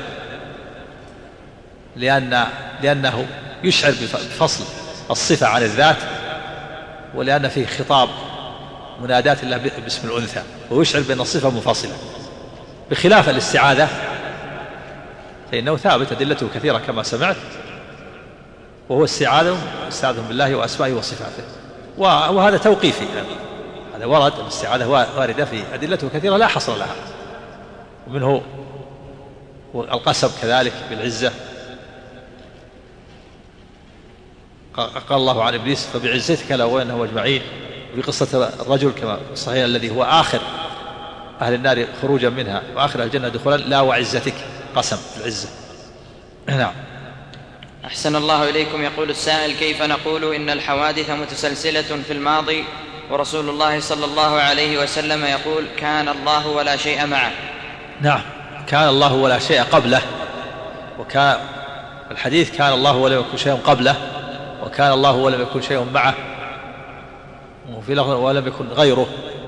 لأن لأنه يشعر بفصل الصفة عن الذات، ولأن فيه خطاب منادات الله باسم الأنثى، ويشعر بأن الصفة منفصلة، بخلاف الاستعاذة فإنه ثابت، أدلته كثيرة كما سمعت، وهو استعاذة استعاذة بالله وأسمائه وصفاته. وهذا توقيفي، هذا ورد، الاستعاذة واردة في أدلته كثيرة لا حصر لها، ومنه القسم كذلك بالعزة. قال الله عن إبليس: فبعزتك لأغوينهم أجمعين. وفي قصة الرجل كما صحيح الذي هو آخر أهل النار خروجا منها وآخر أهل الجنة دخولا: لا وعزتك، قسم العزة. نعم. أحسن الله إليكم. يقول السائل: كيف نقول إن الحوادث متسلسلة في الماضي ورسول الله صلى الله عليه وسلم يقول: كان الله ولا شيء معه؟ نعم، كان الله ولا شيء قبله، وكان الحديث: كان الله ولم يكن شيء قبله، وكان الله ولم يكن شيء معه، وفي لفظ: ولم يكن غيره.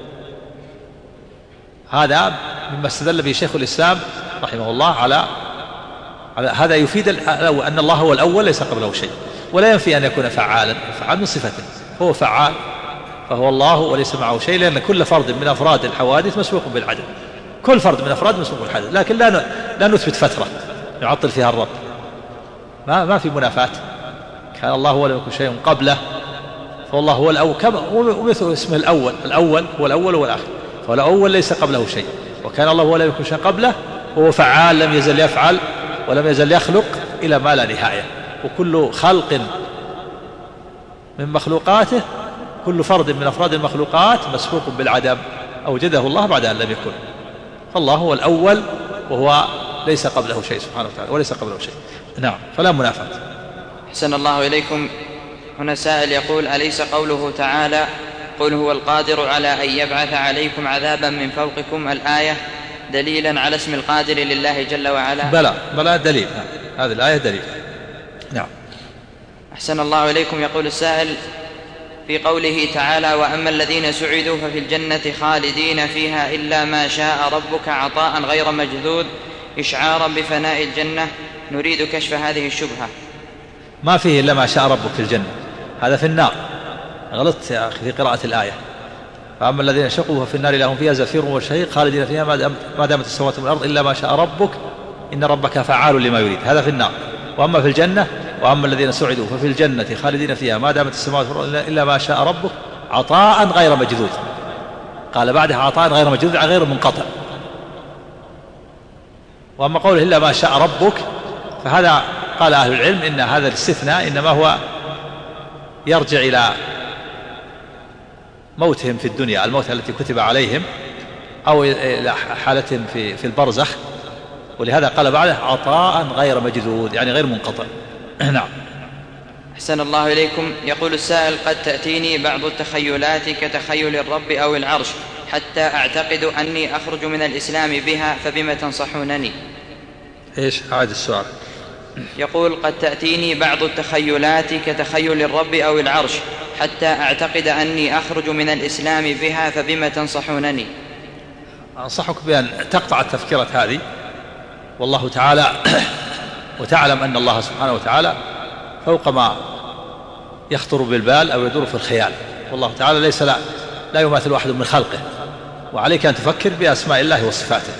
هذا مما استدل به شيخ الإسلام رحمه الله على هذا. يفيد أن الله هو الأول ليس قبله شيء، ولا ينفي أن يكون فعالا. فعال من صفته، هو فعال، فهو الله وليس معه شيء، لأن كل فرد من أفراد الحوادث مسبوق بالعدم، كل فرد من أفراد مسبوق بالحدث، لكن لا لا نثبت فترة نعطل فيها الرب، ما ما في منافاة. كان الله ولم يكن شيء قبله، فالله هو الأول، كما ومثل اسمه الأول، الأول هو الأول والآخر، فالأول ليس قبله شيء، وكان الله ولم يكن شيء قبله، وهو فعال لم يزل يفعل ولم يزل يخلق إلى ما لا نهاية. وكل خلق من مخلوقاته، كل فرد من أفراد المخلوقات مسبوق بالعدم، أوجده الله بعد أن لم يكن. فالله هو الأول، وهو ليس قبله شيء سبحانه وتعالى، وليس قبله شيء. نعم، فلا منافاة. أحسن الله إليكم. هنا سائل يقول: أليس قوله تعالى: قل هو القادر على أن يبعث عليكم عذابا من فوقكم، الآية دليلا على اسم القادر لله جل وعلا؟ بلى بلى دليل، هذه الآية دليل. نعم. أحسن الله إليكم. يقول السائل: في قوله تعالى: وأما الذين سعدوا ففي الجنة خالدين فيها إلا ما شاء ربك عطاء غير مجذوذ، إشعارا بفناء الجنة، نريد كشف هذه الشبهة. ما فيه إلا ما شاء ربك في الجنة، هذا في النار. غلطت يا أخي في قراءة الآية. فأما الذين شقوا ففي النار لهم فيها زفير وشهيق خالدين فيها ما دامت السماوات والأرض إلا ما شاء ربك إن ربك فعال لما يريد، هذا في النار. وأما في الجنة: وأما الذين سعدوا ففي الجنة خالدين فيها ما دامت السماوات والأرض إلا ما شاء ربك عطاء غير مجذوذ. قال بعدها: عطاء غير مجذوذ، غير منقطع. وأما قوله إلا ما شاء ربك، فهذا قال أهل العلم إن هذا الاستثناء إنما هو يرجع إلى موتهم في الدنيا، الموت التي كتب عليهم، أو إلى حالة في في البرزخ. ولهذا قال بعده عطاء غير مجذوذ، يعني غير منقطع. نعم. أحسن الله إليكم. يقول السائل: قد تأتيني بعض التخيلات كتخيل الرب أو العرش حتى أعتقد أني أخرج من الإسلام بها، فبما تنصحونني؟ إيش؟ أعد السؤال. يقول: قد تأتيني بعض التخيلات كتخيل الرب أو العرش حتى أعتقد أني أخرج من الإسلام بها، فبما تنصحونني؟ أنصحك بأن تقطع التفكيرات هذه، والله تعالى وتعلم أن الله سبحانه وتعالى فوق ما يخطر بالبال أو يدور في الخيال، والله تعالى ليس لا, لا يماثل واحد من خلقه. وعليك أن تفكر بأسماء الله وصفاته،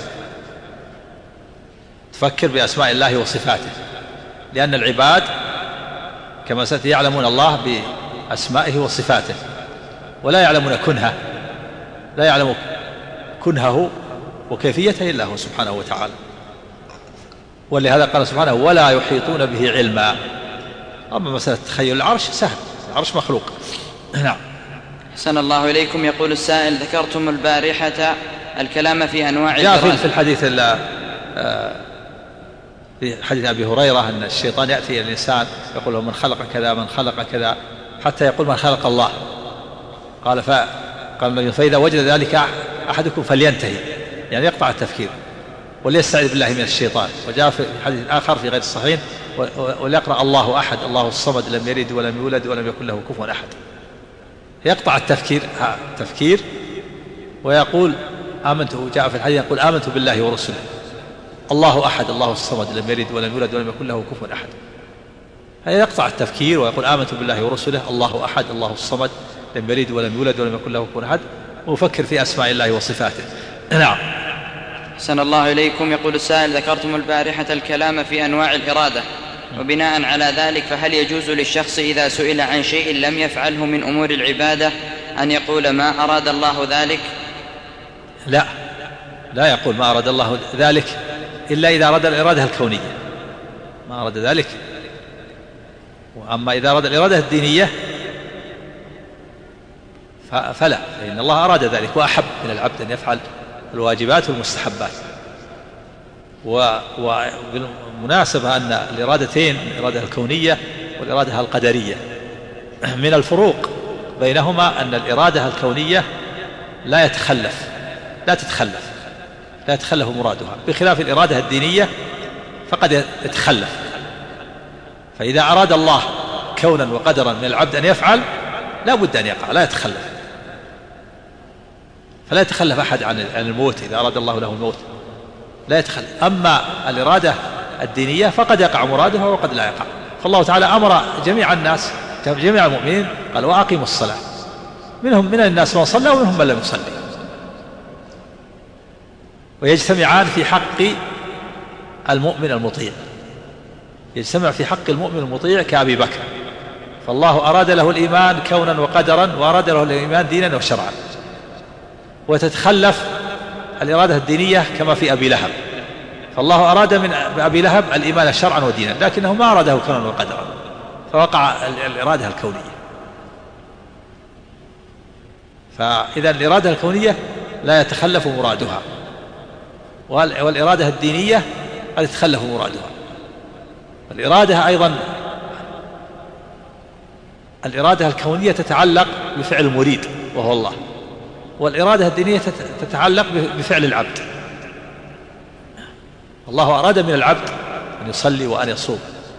تفكر بأسماء الله وصفاته، لأن العباد كما سيأتي يعلمون الله بأسمائه وصفاته، ولا يعلمون كنهه، لا يعلم كنهه وكيفيته إلا هو سبحانه وتعالى. ولهذا قال سبحانه: ولا يحيطون به علما. أما مسألة تخيل العرش سهل، العرش مخلوق. نعم. أحسن الله إليكم. يقول السائل: ذكرتم البارحة الكلام في أنواع جاء في الحديث في حديث أبي هريرة أن الشيطان يأتي إلى الإنسان يقول له: من خلق كذا، من خلق كذا، حتى يقول: من خلق الله. قال ف قال: فإذا وجد ذلك أحدكم فلينتهي، يعني يقطع التفكير وليستعذ بالله من الشيطان. وجاء في حديث آخر في غير الصحيحين: وليقرأ الله أحد الله الصمد لم يلد ولم يولد ولم يكن له كفوا أحد. يقطع التفكير تفكير ويقول: آمنت. جاء في الحديث يقول: آمنت بالله ورسله الله أحد الله الصمد لم يلد ولم يولد ولم يكن له كفوا أحد. هذا يقطع التفكير ويقول: آمنت بالله ورسله الله أحد الله الصمد لم يلد ولم يولد ولم يكن له كفوا أحد، وفكر في أسماء الله وصفاته. نعم. أحسن الله إليكم. يقول السائل: ذكرتم البارحة الكلام في أنواع الإرادة، وبناء على ذلك فهل يجوز للشخص إذا سئل عن شيء لم يفعله من أمور العبادة أن يقول ما أراد الله ذلك؟ لا، لا يقول ما أراد الله ذلك إلا إذا أراد الإرادة الكونية، ما أراد ذلك. وأما إذا أراد الإرادة الدينية فلا، فإن الله أراد ذلك وأحب من العبد أن يفعل الواجبات والمستحبات. وبالمناسبة أن الإرادتين، الإرادة الكونية والإرادة القدرية، من الفروق بينهما أن الإرادة الكونية لا يتخلف لا تتخلف لا يتخلف مرادها، بخلاف الإرادة الدينية فقد يتخلف. فإذا أراد الله كونا وقدرا من العبد أن يفعل لا بد أن يقع، لا يتخلف، فلا يتخلف أحد عن الموت. إذا أراد الله له الموت لا يتخلف. أما الإرادة الدينية فقد يقع مرادها وقد لا يقع. فالله تعالى أمر جميع الناس، جميع المؤمنين، قال: وأقيموا الصلاة. منهم من الناس من صلى ومنهم من لم يصلي، ويجتمعان في حق المؤمن المطيع، يجتمع في حق المؤمن المطيع كأبي بكر، فالله أراد له الإيمان كونا وقدرا، وأراد له الإيمان دينا وشرعا. وتتخلف الإرادة الدينية كما في أبي لهب، فالله أراد من أبي لهب الإيمان شرعا ودينا، لكنه ما أراده كونا وقدرا، فوقع الإرادة الكونية. فإذا الإرادة الكونية لا يتخلف مرادها، والإرادة الدينية قد يتخلف مرادها. الإرادة أيضا الإرادة الكونية تتعلق بفعل المريد وهو الله، والإرادة الدينية تتعلق بفعل العبد. الله أراد من العبد أن يصلي وأن يصوم،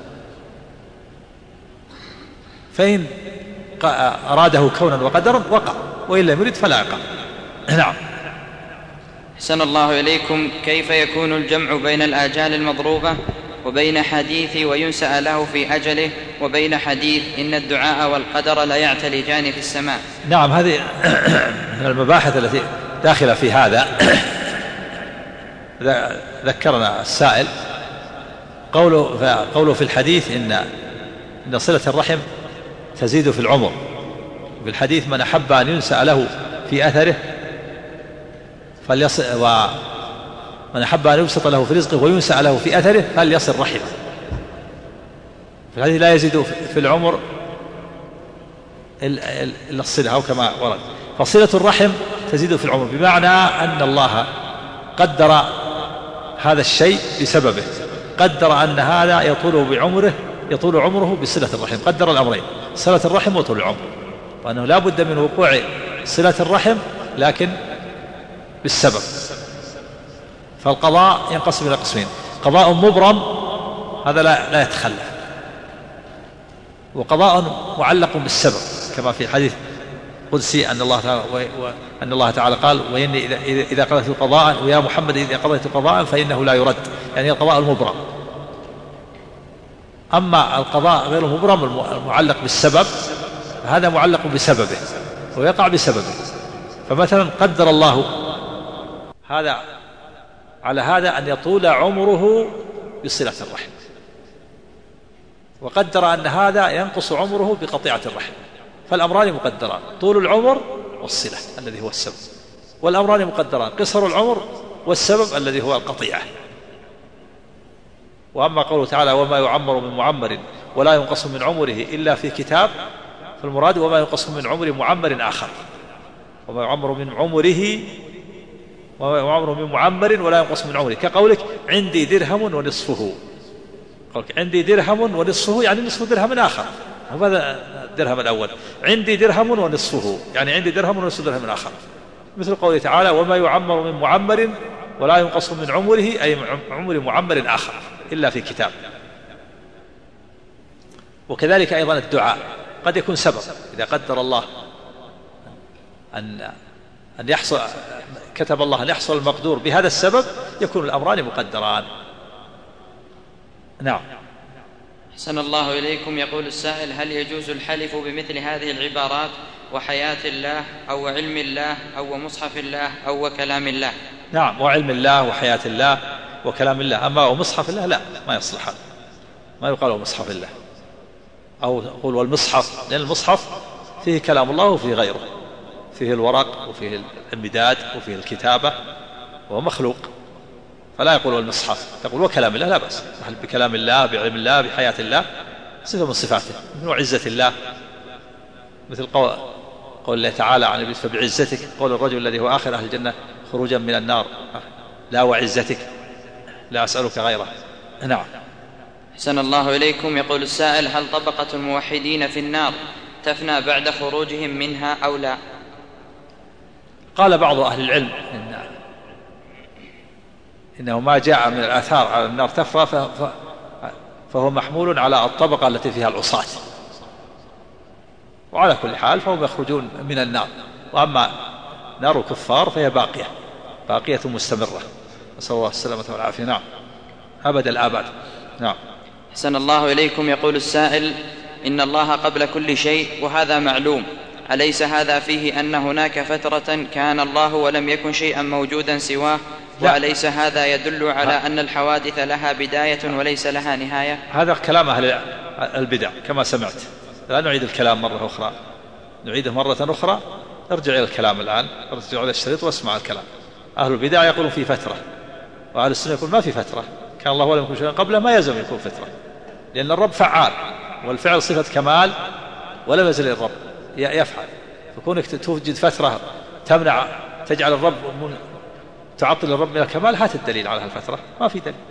فإن أراده كونا وقدرا وقع، وإن لم يرد فلا يقع. نعم. أحسن الله إليكم. كيف يكون الجمع بين الآجال المضروبة وبين حديث وينسأ له في أجله وبين حديث إن الدعاء والقدر لا يعتلجان في السماء؟ نعم، هذه من المباحث التي داخلة في هذا. ذكرنا السائل قوله, قوله في الحديث إن, إن صلة الرحم تزيد في العمر، في الحديث: من أحب أن ينسأ له في أثره فليصل، ومن أحب أن يبسط له في رزقه وينسأ له في أثره فليصل رحمه. في الحديث لا يزيد في العمر إلا الصلة، أو كما ورد. فصلة الرحم تزيد في العمر، بمعنى أن الله قدر هذا الشيء بسببه، قدر أن هذا يطول بعمره يطول عمره بصلة الرحم، قدر الأمرين، صلة الرحم وطول العمر، وأنه لا بد من وقوع صلة الرحم لكن بالسبب. فالقضاء ينقسم إلى قسمين: قضاء مبرم هذا لا, لا يتخلف، وقضاء معلق بالسبب كما في حديث قدسي أن الله تعالى, أن الله تعالى قال: وإني إذا, إذا قضيت قضاء ويا محمد إذا قضيت قضاء فإنه لا يرد، يعني القضاء المبرم. أما القضاء غير المبرم المعلق بالسبب هذا معلق بسببه ويقع بسببه. فمثلا قدر الله هذا على هذا أن يطول عمره بصلة الرحم، وقدر أن هذا ينقص عمره بقطيعة الرحم، فالأمران مقدران: طول العمر والصلة الذي هو السبب، والأمران مقدران: قصر العمر والسبب الذي هو القطيعة. وأما قوله تعالى: وما يعمر من معمر ولا ينقص من عمره إلا في كتاب، فالمراد وما ينقص من عمر معمر آخر، وما يعمر من عمره وما يعمر من معمر ولا ينقص من عمره، كقولك: عندي درهم ونصفه، قولك عندي درهم ونصفه يعني نصف درهم آخر، هذا الدرهم الأول، عندي درهم ونصفه يعني عندي درهم ونصف درهم آخر. مثل قوله تعالى: وما يعمر من معمر ولا ينقص من عمره أي عمر معمر آخر إلا في كتاب. وكذلك أيضا الدعاء قد يكون سبب، إذا قدر الله أن أن يحصل كتب الله أن يحصل المقدور بهذا السبب يكون الأمران مقدران. نعم. أحسن الله إليكم. يقول السائل: هل يجوز الحلف بمثل هذه العبارات: وحياة الله أو علم الله أو مصحف الله أو كلام الله؟ نعم، وعلم الله وحياة الله وكلام الله. أما ومصحف الله لا، ما يصلح، ما يقال ومصحف الله، أو يقول والمصحف، لأن المصحف فيه كلام الله وفيه غيره، فيه الورق وفيه المداد وفيه الكتابة، وهو مخلوق، فلا يقول والمصحف، تقول وكلام الله لا بأس، بكلام الله بعلم الله بحياة الله، صفة من صفاته، من عزة الله، مثل قول, قول الله تعالى عن النبي: فبعزتك، قول الرجل الذي هو آخر أهل الجنة خروجا من النار: لا وعزتك لا أسألك غيره. نعم. أحسن الله إليكم. يقول السائل: هل طبقة الموحدين في النار تفنى بعد خروجهم منها أو لا؟ قال بعض أهل العلم إن إنه ما جاء من الآثار على النار تفنى فهو محمول على الطبقة التي فيها العصاة، وعلى كل حال فهم يخرجون من النار. وأما نار الكفار فهي باقية باقية مستمرة، نسأل الله السلامة والعافية. نعم، أبد الآباد. نعم. أحسن الله إليكم. يقول السائل: إن الله قبل كل شيء وهذا معلوم، أليس هذا فيه أن هناك فترة كان الله ولم يكن شيئا موجودا سواه؟ وأليس هذا يدل على أن الحوادث لها بداية وليس لها نهاية؟ هذا كلام أهل البدع كما سمعت. لا نعيد الكلام مرة أخرى، نعيده مرة أخرى، ارجع إلى الكلام الآن، ارجع إلى الشريط واسمع الكلام. أهل البدع يقولون في فترة، وأهل السنة يقول ما في فترة، كان الله ولم يكن شيئا قبله، ما يلزم يكون فترة، لأن الرب فعال، والفعل صفة كمال ولم يزل الرب يفعل. فكونك توجد فترة تمنع تجعل الرب تعطل الرب من الكمال، هات الدليل على هالفترة، ما في دليل.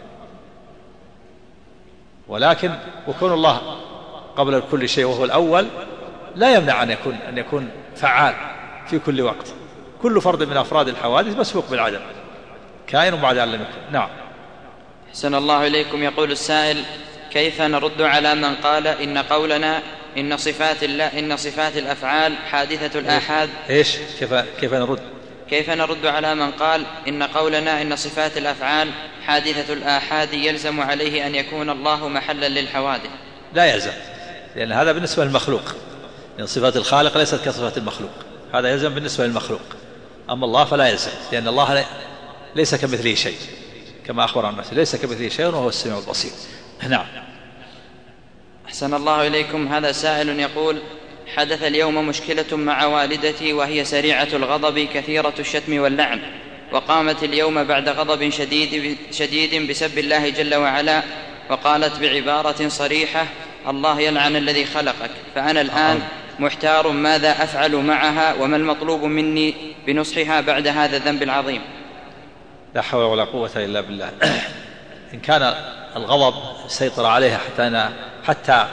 ولكن وكون الله قبل كل شيء وهو الأول لا يمنع أن يكون أن يكون فعال في كل وقت. كل فرد من أفراد الحوادث مسبوق بالعدم، كائن وبعد أن لم يكن. نعم. أحسن الله إليكم. يقول السائل: كيف نرد على من قال إن قولنا إن صفات الله إن صفات الأفعال حادثة الآحاد؟ إيش كيف كيف نرد كيف نرد على من قال إن قولنا إن صفات الأفعال حادثة الآحاد يلزم عليه أن يكون الله محلا للحوادث؟ لا يلزم، لأن هذا بالنسبة للمخلوق، لأن صفات الخالق ليست كصفات المخلوق، هذا يلزم بالنسبة للمخلوق. أما الله فلا يلزم، لأن الله ليس كمثله شيء، كما أخبر عن نفسه: ليس كمثله شيء وهو السميع البصير. نعم. أحسن الله إليكم. هذا سائل يقول: حدث اليوم مشكلة مع والدتي وهي سريعة الغضب كثيرة الشتم واللعن، وقامت اليوم بعد غضب شديد, شديد بسب الله جل وعلا، وقالت بعبارة صريحة: الله يلعن الذي خلقك. فأنا الآن محتار ماذا أفعل معها وما المطلوب مني بنصحها بعد هذا الذنب العظيم؟ لا حول ولا قوة إلا بالله. إن كان الغضب سيطر عليها حتى أنا حتى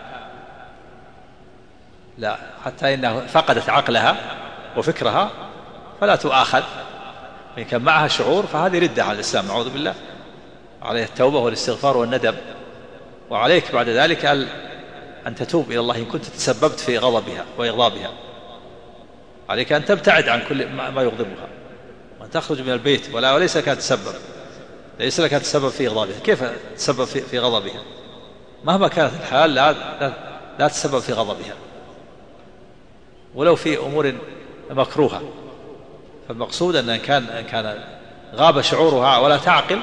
لا حتى إنها فقدت عقلها وفكرها فلا تؤاخذ. وإن كان معها شعور فهذه ردة على الإسلام، نعوذ بالله. عليها التوبة والاستغفار والندم، وعليك بعد ذلك أن تتوب إلى الله إن كنت تسببت في غضبها وإغضابها. عليك أن تبتعد عن كل ما يغضبها وأن تخرج من البيت، ولا وليس لك تسبب ليس لك تسبب في إغضابها. كيف تسبب في, في غضبها؟ مهما كانت الحال لا, لا, لا تسبب في غضبها ولو في أمور مكروهة. فالمقصود أن كان, أن كان غاب شعورها ولا تعقل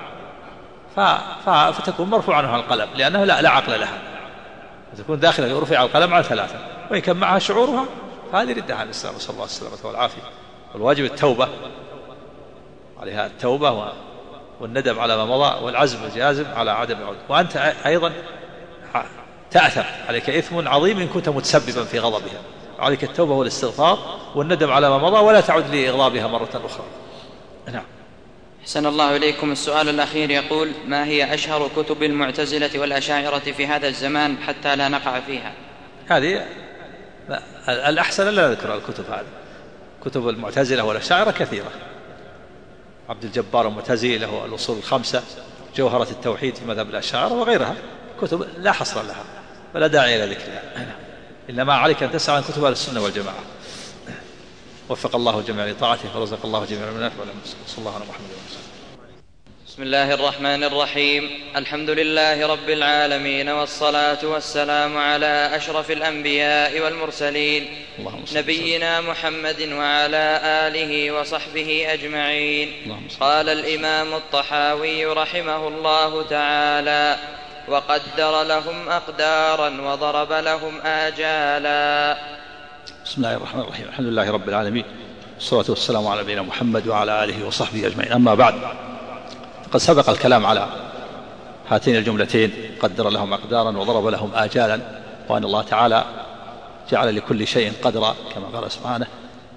فتكون مرفوع عنها القلم، لأنه لا, لا عقل لها، فتكون داخلة يرفع القلم على ثلاثة. وإن كان معها شعورها فهذه ردة عن الإسلام، صلى الله عليه وسلم والعافية. والواجب التوبة، عليها التوبة والندم على ما مضى والعزم الجازم على عدم العود. وأنت أيضا تأثم، عليك إثم عظيم إن كنت متسببا في غضبها. عليك التوبة والاستغفار والندم على ما مضى ولا تعود لإغضابها مرة أخرى. نعم. أحسن الله إليكم. السؤال الأخير يقول: ما هي أشهر كتب المعتزلة والأشاعرة في هذا الزمان حتى لا نقع فيها؟ هذه الأحسن لا نذكر الكتب هذه. كتب المعتزلة والأشاعرة كثيرة. عبد الجبار المعتزلي له الأصول الخمسة، جوهرة التوحيد في مذهب الأشاعرة، وغيرها كتب لا حصر لها ولا داعي إلى ذكرها. إنما عليك أن تسعى عن كتب أهل السنة والجماعة. وفق الله الجميع لطاعته ورزق الله جميع من نفع. صلى الله على محمد وسلم. بسم الله الرحمن الرحيم. الحمد لله رب العالمين، والصلاة والسلام على أشرف الأنبياء والمرسلين نبينا محمد وعلى آله وصحبه أجمعين. قال الإمام الطحاوي رحمه الله تعالى: وقدر لهم أقدارا وضرب لهم آجالا. بسم الله الرحمن الرحيم. الحمد لله رب العالمين، والصلاة والسلام على نبينا محمد وعلى آله وصحبه أجمعين. أما بعد، قد سبق الكلام على هاتين الجملتين: قدر لهم أقدارا وضرب لهم آجالا، وأن الله تعالى جعل لكل شيء قدرا كما قال سبحانه: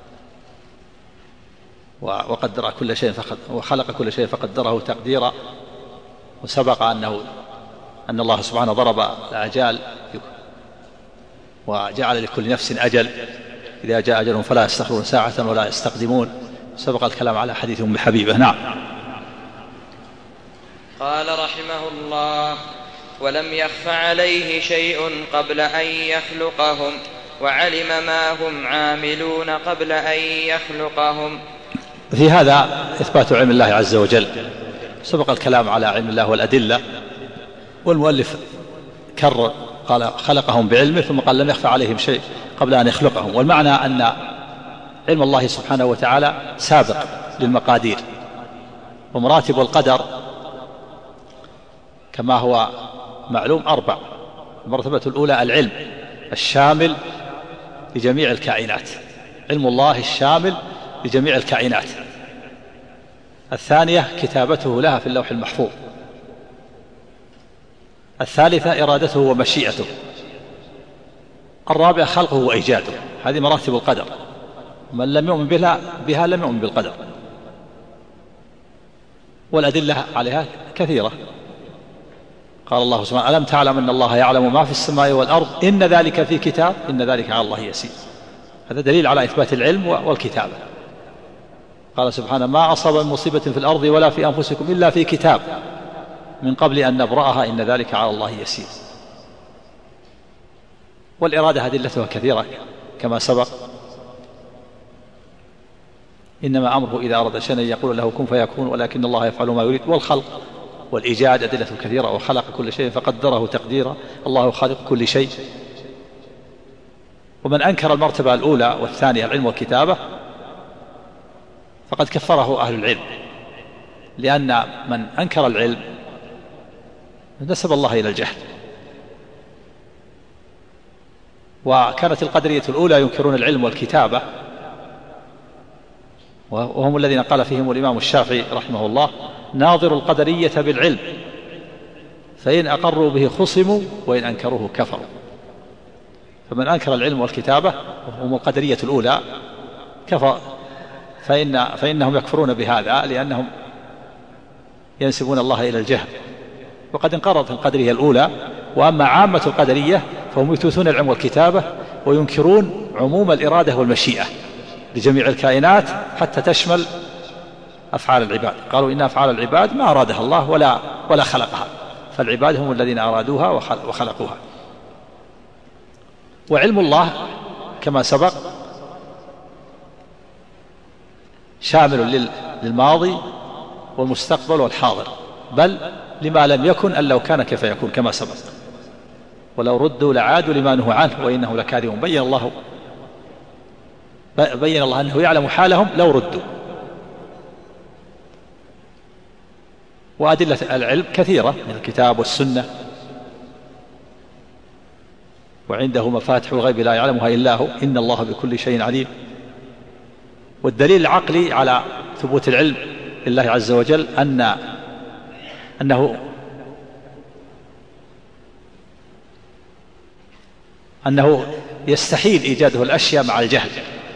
وقدر كل شيء وخلق كل شيء فقدره تقديرا. وسبق أنه أن الله سبحانه ضرب الآجال وجعل لكل نفس أجل، إذا جاء أجلهم فلا يستأخرون ساعة ولا يستقدمون. سبق الكلام على حديث أم حبيبة. نعم. قال رحمه الله: ولم يخف عليه شيء قبل أن يخلقهم، وعلم ما هم عاملون قبل أن يخلقهم. في هذا إثبات علم الله عز وجل. سبق الكلام على علم الله والأدلة، والمؤلف كرر قال: خلقهم بعلمه، ثم قال: لم يخفى عليهم شيء قبل أن يخلقهم. والمعنى أن علم الله سبحانه وتعالى سابق للمقادير، ومراتب القدر كما هو معلوم أربع. المرتبة الأولى العلم الشامل لجميع الكائنات، علم الله الشامل لجميع الكائنات. الثانية كتابته لها في اللوح المحفوظ. الثالثة إرادته ومشيئته. الرابعة خلقه وإيجاده. هذه مراتب القدر، من لم يؤمن بها, بها لم يؤمن بالقدر. والأدلة عليها كثيرة. قال الله سبحانه: ألم تعلم أن الله يعلم ما في السماء والأرض إن ذلك في كتاب إن ذلك على الله يسير. هذا دليل على إثبات العلم والكتابة. قال سبحانه: ما أصاب من مصيبة في الأرض ولا في أنفسكم إلا في كتاب من قبل أن نبرأها إن ذلك على الله يسير. والإرادة أدلتها كثيرة كما سبق: إنما أمره إذا أراد شيئا يقول له كن فيكون ولكن الله يفعل ما يريد. والخلق والإيجاد أدلة كثيرة: وخلق كل شيء فقدره تقديرا، الله خالق كل شيء. ومن أنكر المرتبة الأولى والثانية العلم والكتابة فقد كفره أهل العلم، لأن من أنكر العلم نسب الله إلى الجهل. وكانت القدرية الأولى ينكرون العلم والكتابة، وهم الذين قال فيهم الإمام الشافعي رحمه الله: ناظر القدرية بالعلم فإن أقروا به خصموا وإن أنكروه كفروا. فمن أنكر العلم والكتابة وهم القدرية الأولى كفر، فإن فإنهم يكفرون بهذا لأنهم ينسبون الله إلى الجهل، وقد انقرضت القدرية الأولى. وأما عامة القدرية فهم يثبتون العلم والكتابة وينكرون عموم الإرادة والمشيئة لجميع الكائنات حتى تشمل أفعال العباد. قالوا إن أفعال العباد ما أرادها الله ولا ولا خلقها، فالعباد هم الذين أرادوها وخلقوها. وعلم الله كما سبق شامل للماضي والمستقبل والحاضر، بل لما لم يكن أن لو كان كيف يكون كما سبق، ولو ردوا لعادوا لما نهوا عنه وإنه لكاذبون. بين الله بين الله أنه يعلم حالهم لو ردوا. وأدلة العلم كثيرة من الكتاب والسنة. وعنده مفاتح الغيب لا يعلمها إلا هو إن الله بكل شيء عليم. والدليل العقلي على ثبوت العلم لله عز وجل أن أنه أنه يستحيل إيجاده الأشياء مع الجهل،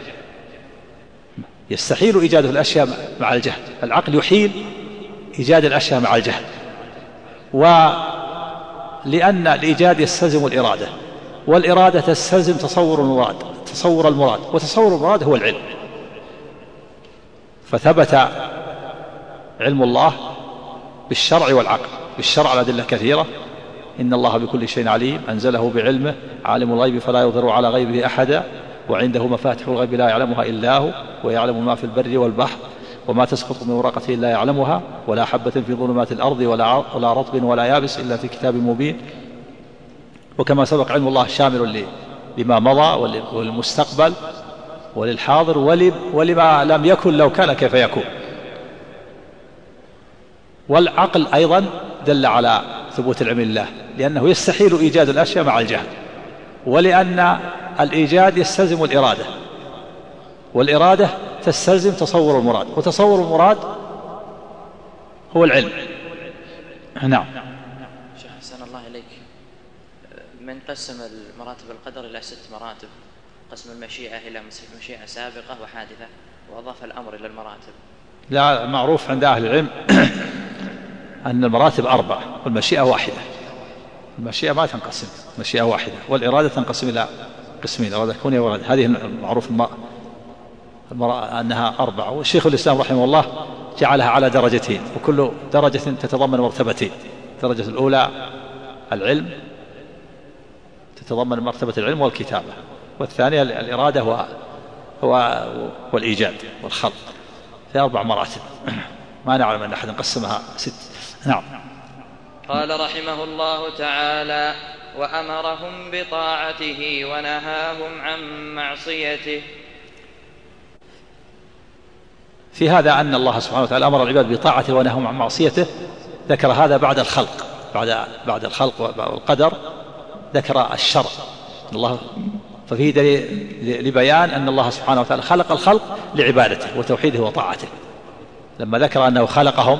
يستحيل إيجاده الأشياء مع الجهل. العقل يحيل إيجاد الأشياء مع الجهل، ولأن الإيجاد يستلزم الإرادة، والإرادة تستلزم تصور المراد تصور المراد وتصور المراد هو العلم. فثبت علم الله بالشرع والعقل. بالشرع الأدلة كثيرة: إن الله بكل شيء عليم، أنزله بعلمه، عالم الغيب فلا يظهر على غيبه أحدا، وعنده مفاتح الغيب لا يعلمها إلا هو، ويعلم ما في البر والبحر، وما تسقط من ورقة إلا يعلمها، ولا حبة في ظلمات الأرض ولا رطب ولا يابس إلا في كتاب مبين. وكما سبق علم الله شامل لما مضى وللمستقبل وللحاضر ولما لم يكن لو كان كيف يكون. والعقل أيضا دل على ثبوت العلم لله، لأنه يستحيل إيجاد الأشياء مع الجهل، ولأن الإيجاد يستلزم الإرادة، والإرادة تستلزم تصور المراد، وتصور المراد هو العلم. نعم. شيخ أحسن الله إليك، من قسم المراتب القدر إلى ست مراتب: قسم المشيئة إلى مشيئة سابقة وحادثة، وأضاف الأمر إلى المراتب. لا، معروف عند أهل العلم أن المراتب أربعة والمشيئة واحدة. المشيئة ما تنقسم، مشيئة واحدة، والإرادة تنقسم إلى قسمين: إرادة كونية وإرادة. هذه المعروف المرأة أنها أربعة. والشيخ الإسلام رحمه الله جعلها على درجتين، وكل درجة تتضمن مرتبتين: الدرجة الأولى العلم، تتضمن مرتبة العلم والكتابة، والثانية الإرادة هو هو والإيجاد والخلق. في أربع مراتب، ما نعلم أن أحد قسمها ست. نعم. قال رحمه الله تعالى: وأمرهم بطاعته ونهاهم عن معصيته. في هذا أن الله سبحانه وتعالى أمر العباد بطاعته ونهاهم عن معصيته. ذكر هذا بعد الخلق، بعد بعد الخلق والقدر ذكر الشرع. الله ففيه دليل لبيان أن الله سبحانه وتعالى خلق الخلق لعبادته وتوحيده وطاعته. لما ذكر أنه خلقهم،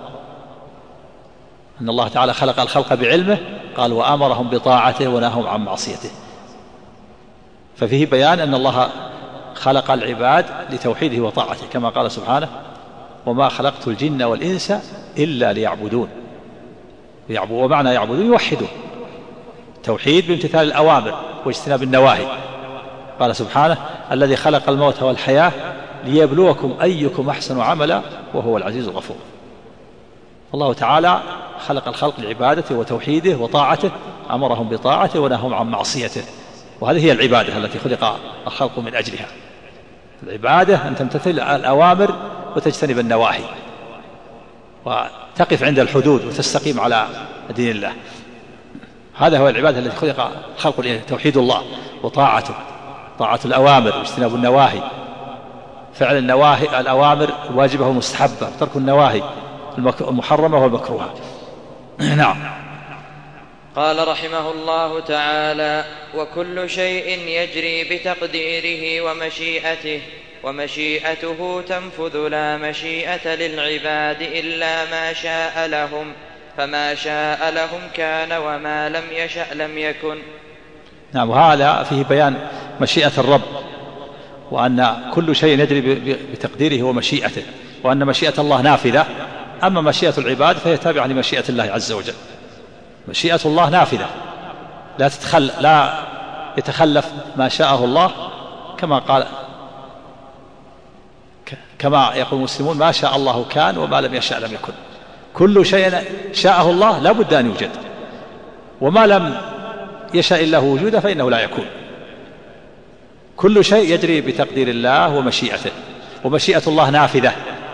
أن الله تعالى خلق الخلق بعلمه، قال: وأمرهم بطاعته ونهاهم عن معصيته. ففيه بيان أن الله خلق العباد لتوحيده وطاعته، كما قال سبحانه: وما خلقت الجن والإنس إلا ليعبدون. ومعنى يعبدون يوحدون، توحيد بامتثال الأوامر واجتناب النواهي. قال سبحانه: الذي خلق الموت والحياة ليبلوكم أيكم أحسن عملا وهو العزيز الغفور. الله تعالى خلق الخلق لعبادته وتوحيده وطاعته، أمرهم بطاعته ونهاهم عن معصيته. وهذه هي العبادة التي خلق الخلق من أجلها. العبادة أن تمتثل الأوامر وتجتنب النواهي، وتقف عند الحدود وتستقيم على دين الله. هذا هو العبادة التي خلق الخلق لها: توحيد الله وطاعته، طاعة الأوامر واجتناب النواهي، فعل النواهي الأوامر واجبة ومستحبة، ترك النواهي المحرمة والمكروهة. نعم. قال رحمه الله تعالى: وكل شيء يجري بتقديره ومشيئته، ومشيئته تنفذ لا مشيئة للعباد إلا ما شاء لهم، فما شاء لهم كان وما لم يشأ لم يكن. نعم. وهذا فيه بيان مشيئة الرب، وأن كل شيء يجري بتقديره ومشيئته، وأن مشيئة الله نافذة. أما مشيئة العباد فهي تابعة لمشيئة الله عز وجل. مشيئة الله نافذة لا تتخل لا يتخلف ما شاءه الله، كما قال كما يقول المسلمون: ما شاء الله كان وما لم يشاء لم يكن. كل شيء شاءه الله لا بد أن يوجد، وما لم يشاء الله وجوده فإنه لا يكون. كل شيء يجري بتقدير الله ومشيئته، ومشيئة الله نافذة،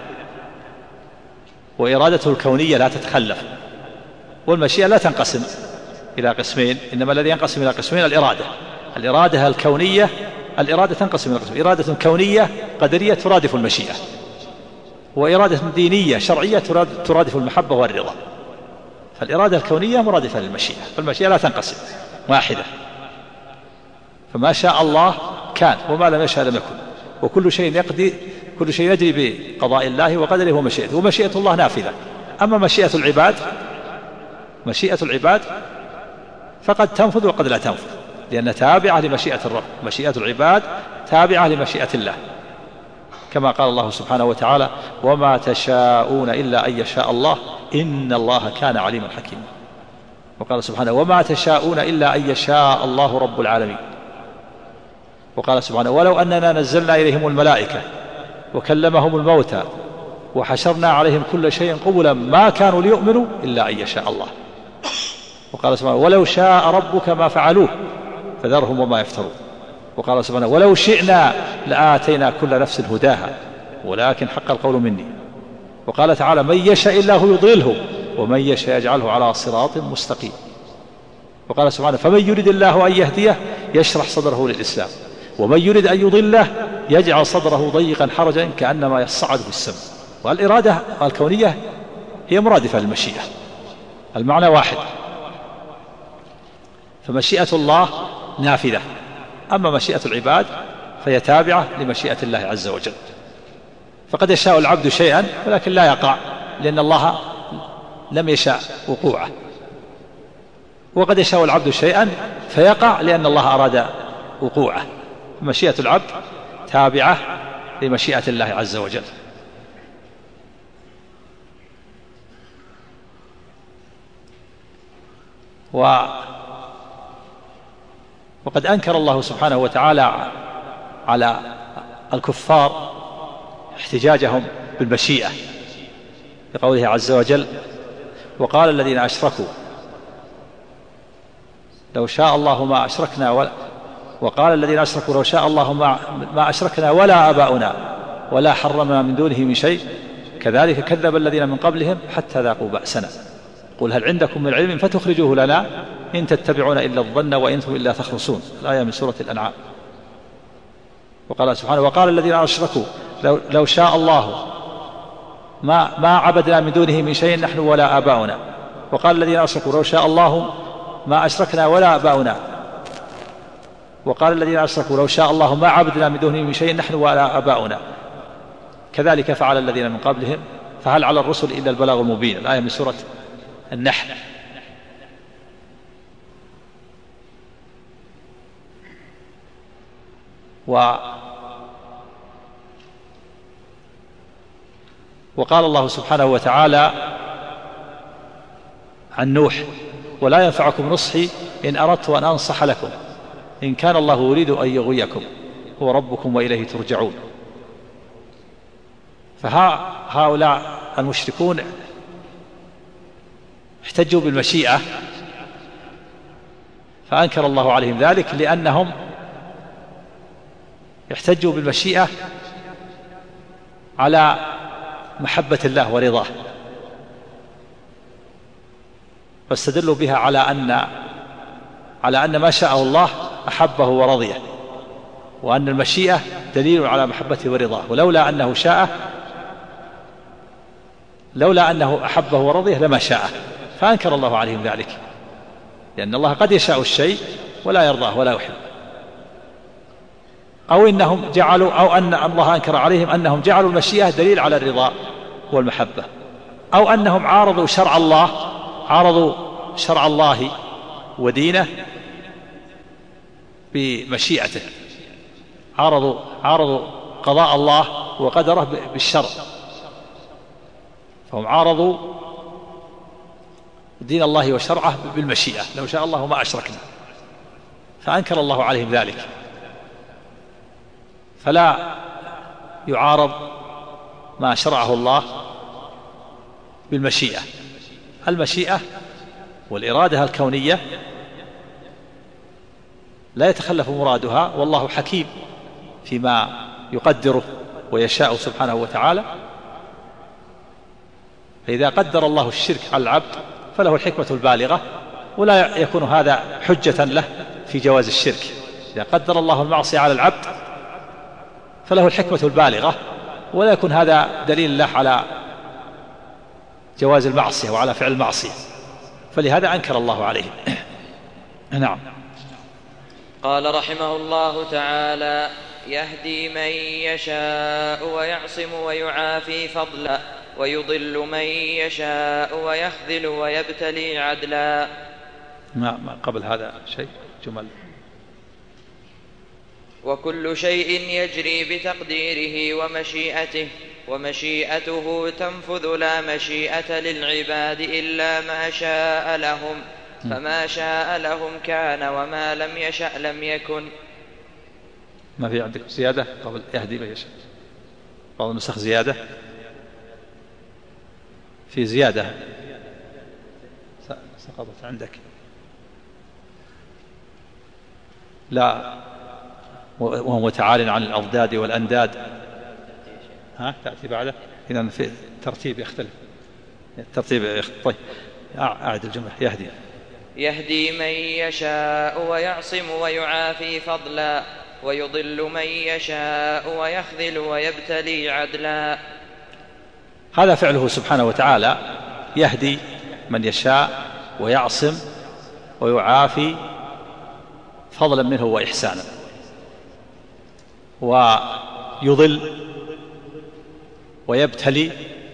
وإرادته الكونية لا تتخلف. والمشيئة لا تنقسم إلى قسمين، إنما الذي ينقسم إلى قسمين الإرادة. الإرادة الكونية الإرادة تنقسم إلى قسمين: إرادة كونية قدرية ترادف المشيئة، وإرادة دينية شرعية ترادف المحبة والرضا. فالإرادة الكونية مرادفة للمشيئة، فالمشيئة لا تنقسم، واحدة. فما شاء الله كان وما لم يشاء لم يكن، وكل شيء يقضي كل شيء يجري بقضاء الله وقدره ومشيئته، ومشيئة الله نافذة. أما مشيئة العباد مشيئة العباد فقد تنفذ وقد لا تنفذ، لأن تابعة لمشيئة الرب. مشيئة العباد تابعة لمشيئة الله، كما قال الله سبحانه وتعالى: وما تشاءون إلا أن يشاء الله إن الله كان عليما حكيما. وقال سبحانه: وما تشاءون إلا أن يشاء الله رب العالمين. وقال سبحانه: ولو أننا نزلنا إليهم الملائكة وكلمهم الموتى وحشرنا عليهم كل شيء قبلا ما كانوا ليؤمنوا إلا أن يشاء الله. وقال سبحانه: ولو شاء ربك ما فعلوه فذرهم وما يفترون. وقال سبحانه: ولو شئنا لآتينا كل نفس هداها ولكن حق القول مني. وقال تعالى: من يشاء الله يضلله ومن يشاء يجعله على صراط مستقيم. وقال سبحانه: فمن يريد الله أن يهديه يشرح صدره للإسلام ومن يريد أن يضله يجعل صدره ضيقا حرجا كأنما يصعد في السماء. والإرادة الكونية هي مرادفة للمشيئة، المعنى واحد. فمشيئة الله نافذة، أما مشيئة العباد فهي تابعة لمشيئة الله عز وجل. فقد يشاء العبد شيئا ولكن لا يقع، لأن الله لم يشاء وقوعه، وقد يشاء العبد شيئا فيقع لأن الله أراد وقوعه. مشيئة العبد تابعة لمشيئة الله عز وجل. و وقد أنكر الله سبحانه وتعالى على الكفار احتجاجهم بالمشيئة بقوله عز وجل: وقال الذين أشركوا لو شاء الله ما أشركنا ولا وقال الذين أشركوا لو شاء الله ما, ما أشركنا ولا آباؤنا ولا حرمنا من دونه من شيء كذلك كذب الذين من قبلهم حتى ذاقوا بأسنا قل هل عندكم من علم فتخرجوه لنا إن تتبعون إلا الظن وإن أنتم إلا تخرصون. الآية من سورة الأنعام. وقال سبحانه: وقال الذين أشركوا لو, لو شاء الله ما, ما عبدنا من دونه من شيء نحن ولا آباؤنا. وقال الذين أشركوا لو شاء الله ما أشركنا ولا آباؤنا. وقال الذين أشركوا لو شاء الله ما عبدنا من دونه من شيء نحن ولا آباؤنا كذلك فعل الذين من قبلهم فهل على الرسل إلا البلاغ المبين. الآية من سورة النحل. و وقال الله سبحانه وتعالى عن نوح: ولا ينفعكم نصحي إن أردت أن أنصح لكم إن كان الله يريد أن يغويكم هو ربكم وإليه ترجعون. فهؤلاء المشركون احتجوا بالمشيئة فأنكر الله عليهم ذلك لأنهم احتجوا بالمشيئة على محبة الله ورضاه، فاستدلوا بها على أن على أن ما شاءه الله أحبه ورضيه، وأن المشيئة دليل على محبته ورضاه، ولولا أنه شاء لولا أنه أحبه ورضيه لما شاء. فأنكر الله عليهم ذلك، لأن الله قد يشاء الشيء ولا يرضاه ولا يحب. أو إنهم جعلوا أو أن الله أنكر عليهم أنهم جعلوا المشيئة دليل على الرضا والمحبة، أو أنهم عارضوا شرع الله عارضوا شرع الله ودينه بمشيئته، عارضوا عارضوا قضاء الله وقدره بالشرع، فهم عارضوا دين الله وشرعه بالمشيئة، لو شاء الله ما أشركنا، فأنكر الله عليهم ذلك. فلا يعارض ما شرعه الله بالمشيئة. المشيئة والإرادة الكونية لا يتخلف مرادها، والله حكيم فيما يقدره ويشاء سبحانه وتعالى. فإذا قدر الله الشرك على العبد فله الحكمة البالغة، ولا يكون هذا حجة له في جواز الشرك. إذا قدر الله المعصية على العبد فله الحكمة البالغة، ولا يكون هذا دليل له على جواز المعصية وعلى فعل المعصية، فلهذا أنكر الله عليه. نعم. قال رحمه الله تعالى: يهدي من يشاء ويعصم ويعافي فضلا، ويضل من يشاء ويخذل ويبتلي عدلا. ما, ما قبل هذا شيء جمل. وكل شيء يجري بتقديره ومشيئته، ومشيئته تنفذ، لا مشيئة للعباد إلا ما شاء لهم، فما شاء لهم كان، وما لم يشأ لم يكن. ما في عندك زيادة قبل يهدي من يشاء؟ بعض النسخ زيادة، في زيادة سقطت عندك. لا، وهو متعال عن الأضداد والأنداد. ها تأتي بعده، إذن في الترتيب يختلف، الترتيب يختلف. طيب أعد الجملة: يهدي يهدي من يشاء ويعصم ويعافي فضلا، ويضل من يشاء ويخذل ويبتلي عدلا. هذا فعله سبحانه وتعالى، يهدي من يشاء ويعصم ويعافي فضلا منه وإحسانا، ويضل ويبتلي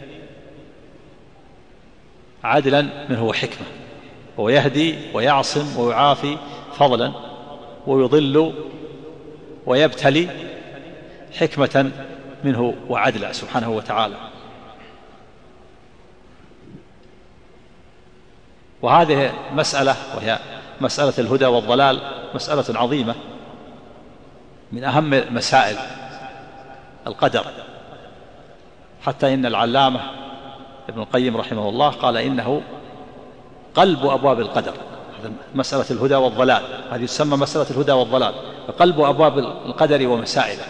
عدلا منه وحكمة. ويهدي ويعصم ويعافي فضلا، ويضل ويبتلي حكمة منه وعدلا سبحانه وتعالى. وهذه مسألة، وهي مسألة الهدى والضلال، مسألة عظيمة من أهم مسائل القدر، حتى إن العلامة ابن القيم رحمه الله قال إنه قلب أبواب القدر. هذا مسألة الهدى والضلال، هذه تسمى مسألة الهدى والضلال، قلب أبواب القدر ومسائله.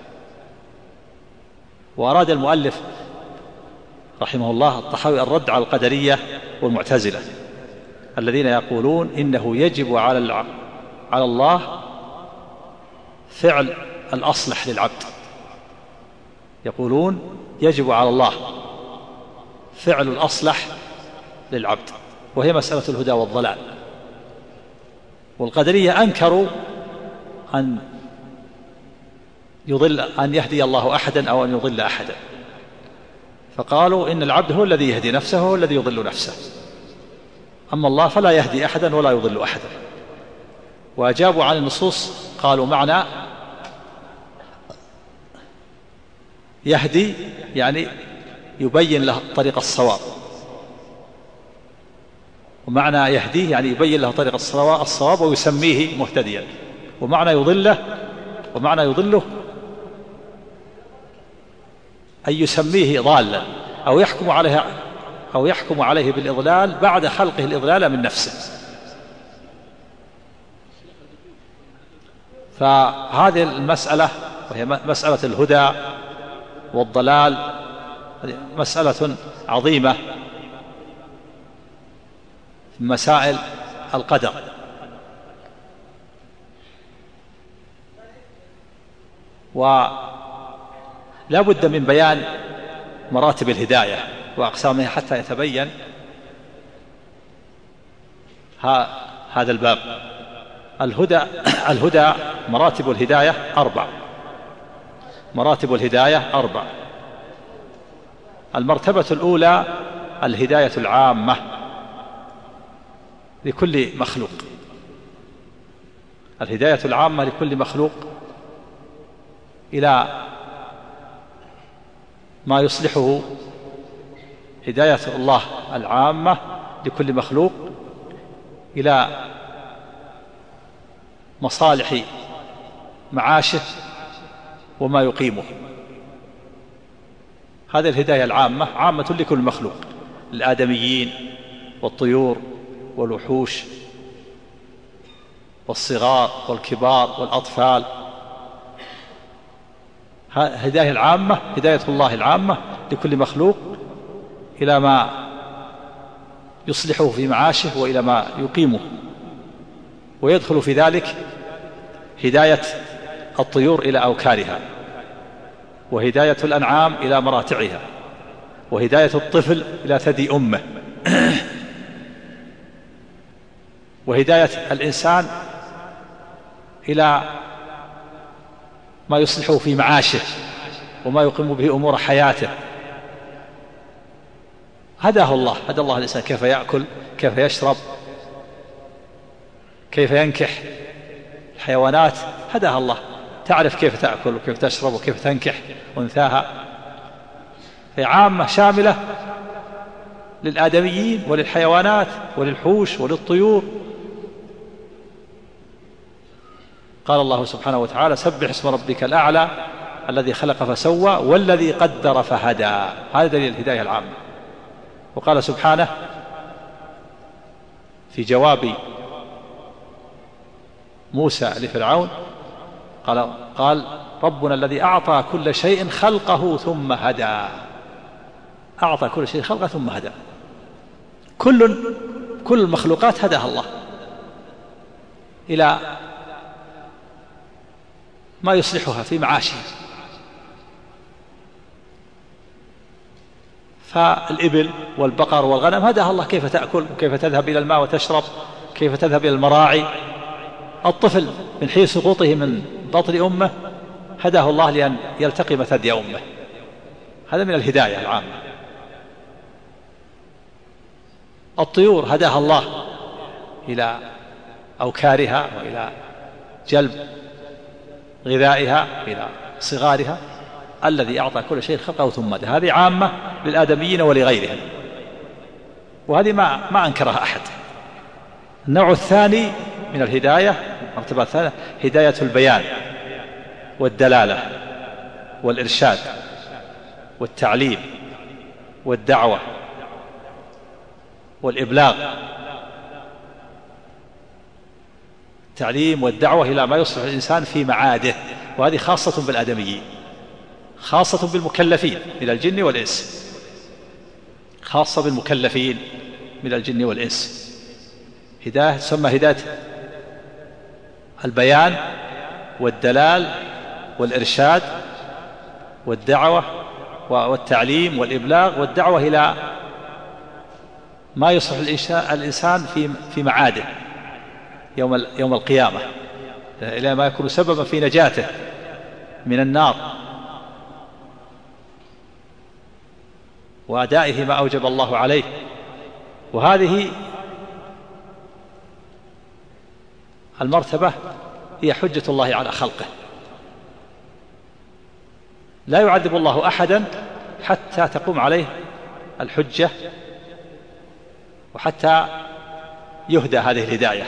وأراد المؤلف رحمه الله الطحاوي الرد على القدرية والمعتزلة الذين يقولون إنه يجب على على الله فعل الأصلح للعبد. يقولون يجب على الله فعل الأصلح للعبد، وهي مسألة الهدى والضلال. والقدرية أنكروا أن يضل أن يهدي الله أحدا أو أن يضل أحدا، فقالوا إن العبد هو الذي يهدي نفسه هو الذي يضل نفسه، أما الله فلا يهدي أحدا ولا يضل أحدا. وأجابوا عن النصوص قالوا معنى يهدي يعني يبين له طريق الصواب، ومعنى يهديه يعني يبين له طريق الصواب ويسميه مهتديا، ومعنى يضله ومعنى يضله أن يسميه ضالا أو يحكم عليه أو يحكم عليه بالإضلال بعد خلقه الإضلال من نفسه. فهذه المسألة وهي مسألة الهدى والضلال مسألة عظيمة في مسائل القدر. ولا بد من بيان مراتب الهداية وأقسامها حتى يتبين هذا الباب. الهدى الهدى مراتب الهداية أربع. مراتب الهداية أربع. المرتبة الأولى الهداية العامة لكل مخلوق، الهداية العامة لكل مخلوق إلى ما يصلحه، هداية الله العامة لكل مخلوق إلى مصالح معاشه وما يقيمه. هذه الهداية العامة عامة لكل مخلوق، الآدميين والطيور والوحوش والصغار والكبار والأطفال. هداية العامة، هداية الله العامة لكل مخلوق إلى ما يصلحه في معاشه وإلى ما يقيمه، ويدخل في ذلك هداية الطيور إلى أوكارها، وهداية الأنعام إلى مراتعها، وهداية الطفل إلى ثدي أمه، وهداية الإنسان إلى ما يصلحه في معاشه وما يقيم به أمور حياته. هداه الله، هدى الله الإنسان كيف يأكل، كيف يشرب، كيف ينكح. الحيوانات هداها الله، تعرف كيف تأكل وكيف تشرب وكيف تنكح أنثاها. هي عامة شاملة للآدميين وللحيوانات وللحوش وللطيور. قال الله سبحانه وتعالى: سبح اسم ربك الأعلى الذي خلق فسوى والذي قدر فهدى. هذا دليل الهداية العامة. وقال سبحانه في جواب موسى لفرعون قال, قال ربنا الذي أعطى كل شيء خلقه ثم هدى. أعطى كل شيء خلقه ثم هدى. كل كل المخلوقات هداها الله إلى ما يصلحها في معاشها. فالإبل والبقر والغنم هداها الله كيف تأكل وكيف تذهب إلى الماء وتشرب، كيف تذهب إلى المراعي. الطفل من حين سقوطه من بطن أمه هداه الله لأن يلتقم ثدي أمه. هذا من الهداية العامة. الطيور هداها الله إلى أوكارها وإلى جلب غذائها إلى صغارها. الذي أعطى كل شيء خلقه ثم هدى. هذه عامة للآدميين ولغيرهم، وهذه ما ما أنكرها أحد. النوع الثاني من الهداية، المرتبة الثانية، هداية البيان والدلالة والإرشاد والتعليم والدعوة والإبلاغ. التعليم والدعوة إلى ما يصلح الإنسان في معاده، وهذه خاصة بالآدميين، خاصة بالمكلفين من الجن والإنس، خاصة بالمكلفين من الجن والإنس. هداية تسمى هداية البيان والدلال والإرشاد والدعوة والتعليم والإبلاغ والدعوة إلى ما يصلح الإنسان في في معاده يوم يوم القيامة، إلى ما يكون سببا في نجاته من النار وأدائه ما أوجب الله عليه. وهذه المرتبة هي حجة الله على خلقه. لا يعذب الله أحدا حتى تقوم عليه الحجة وحتى يهدى هذه الهداية.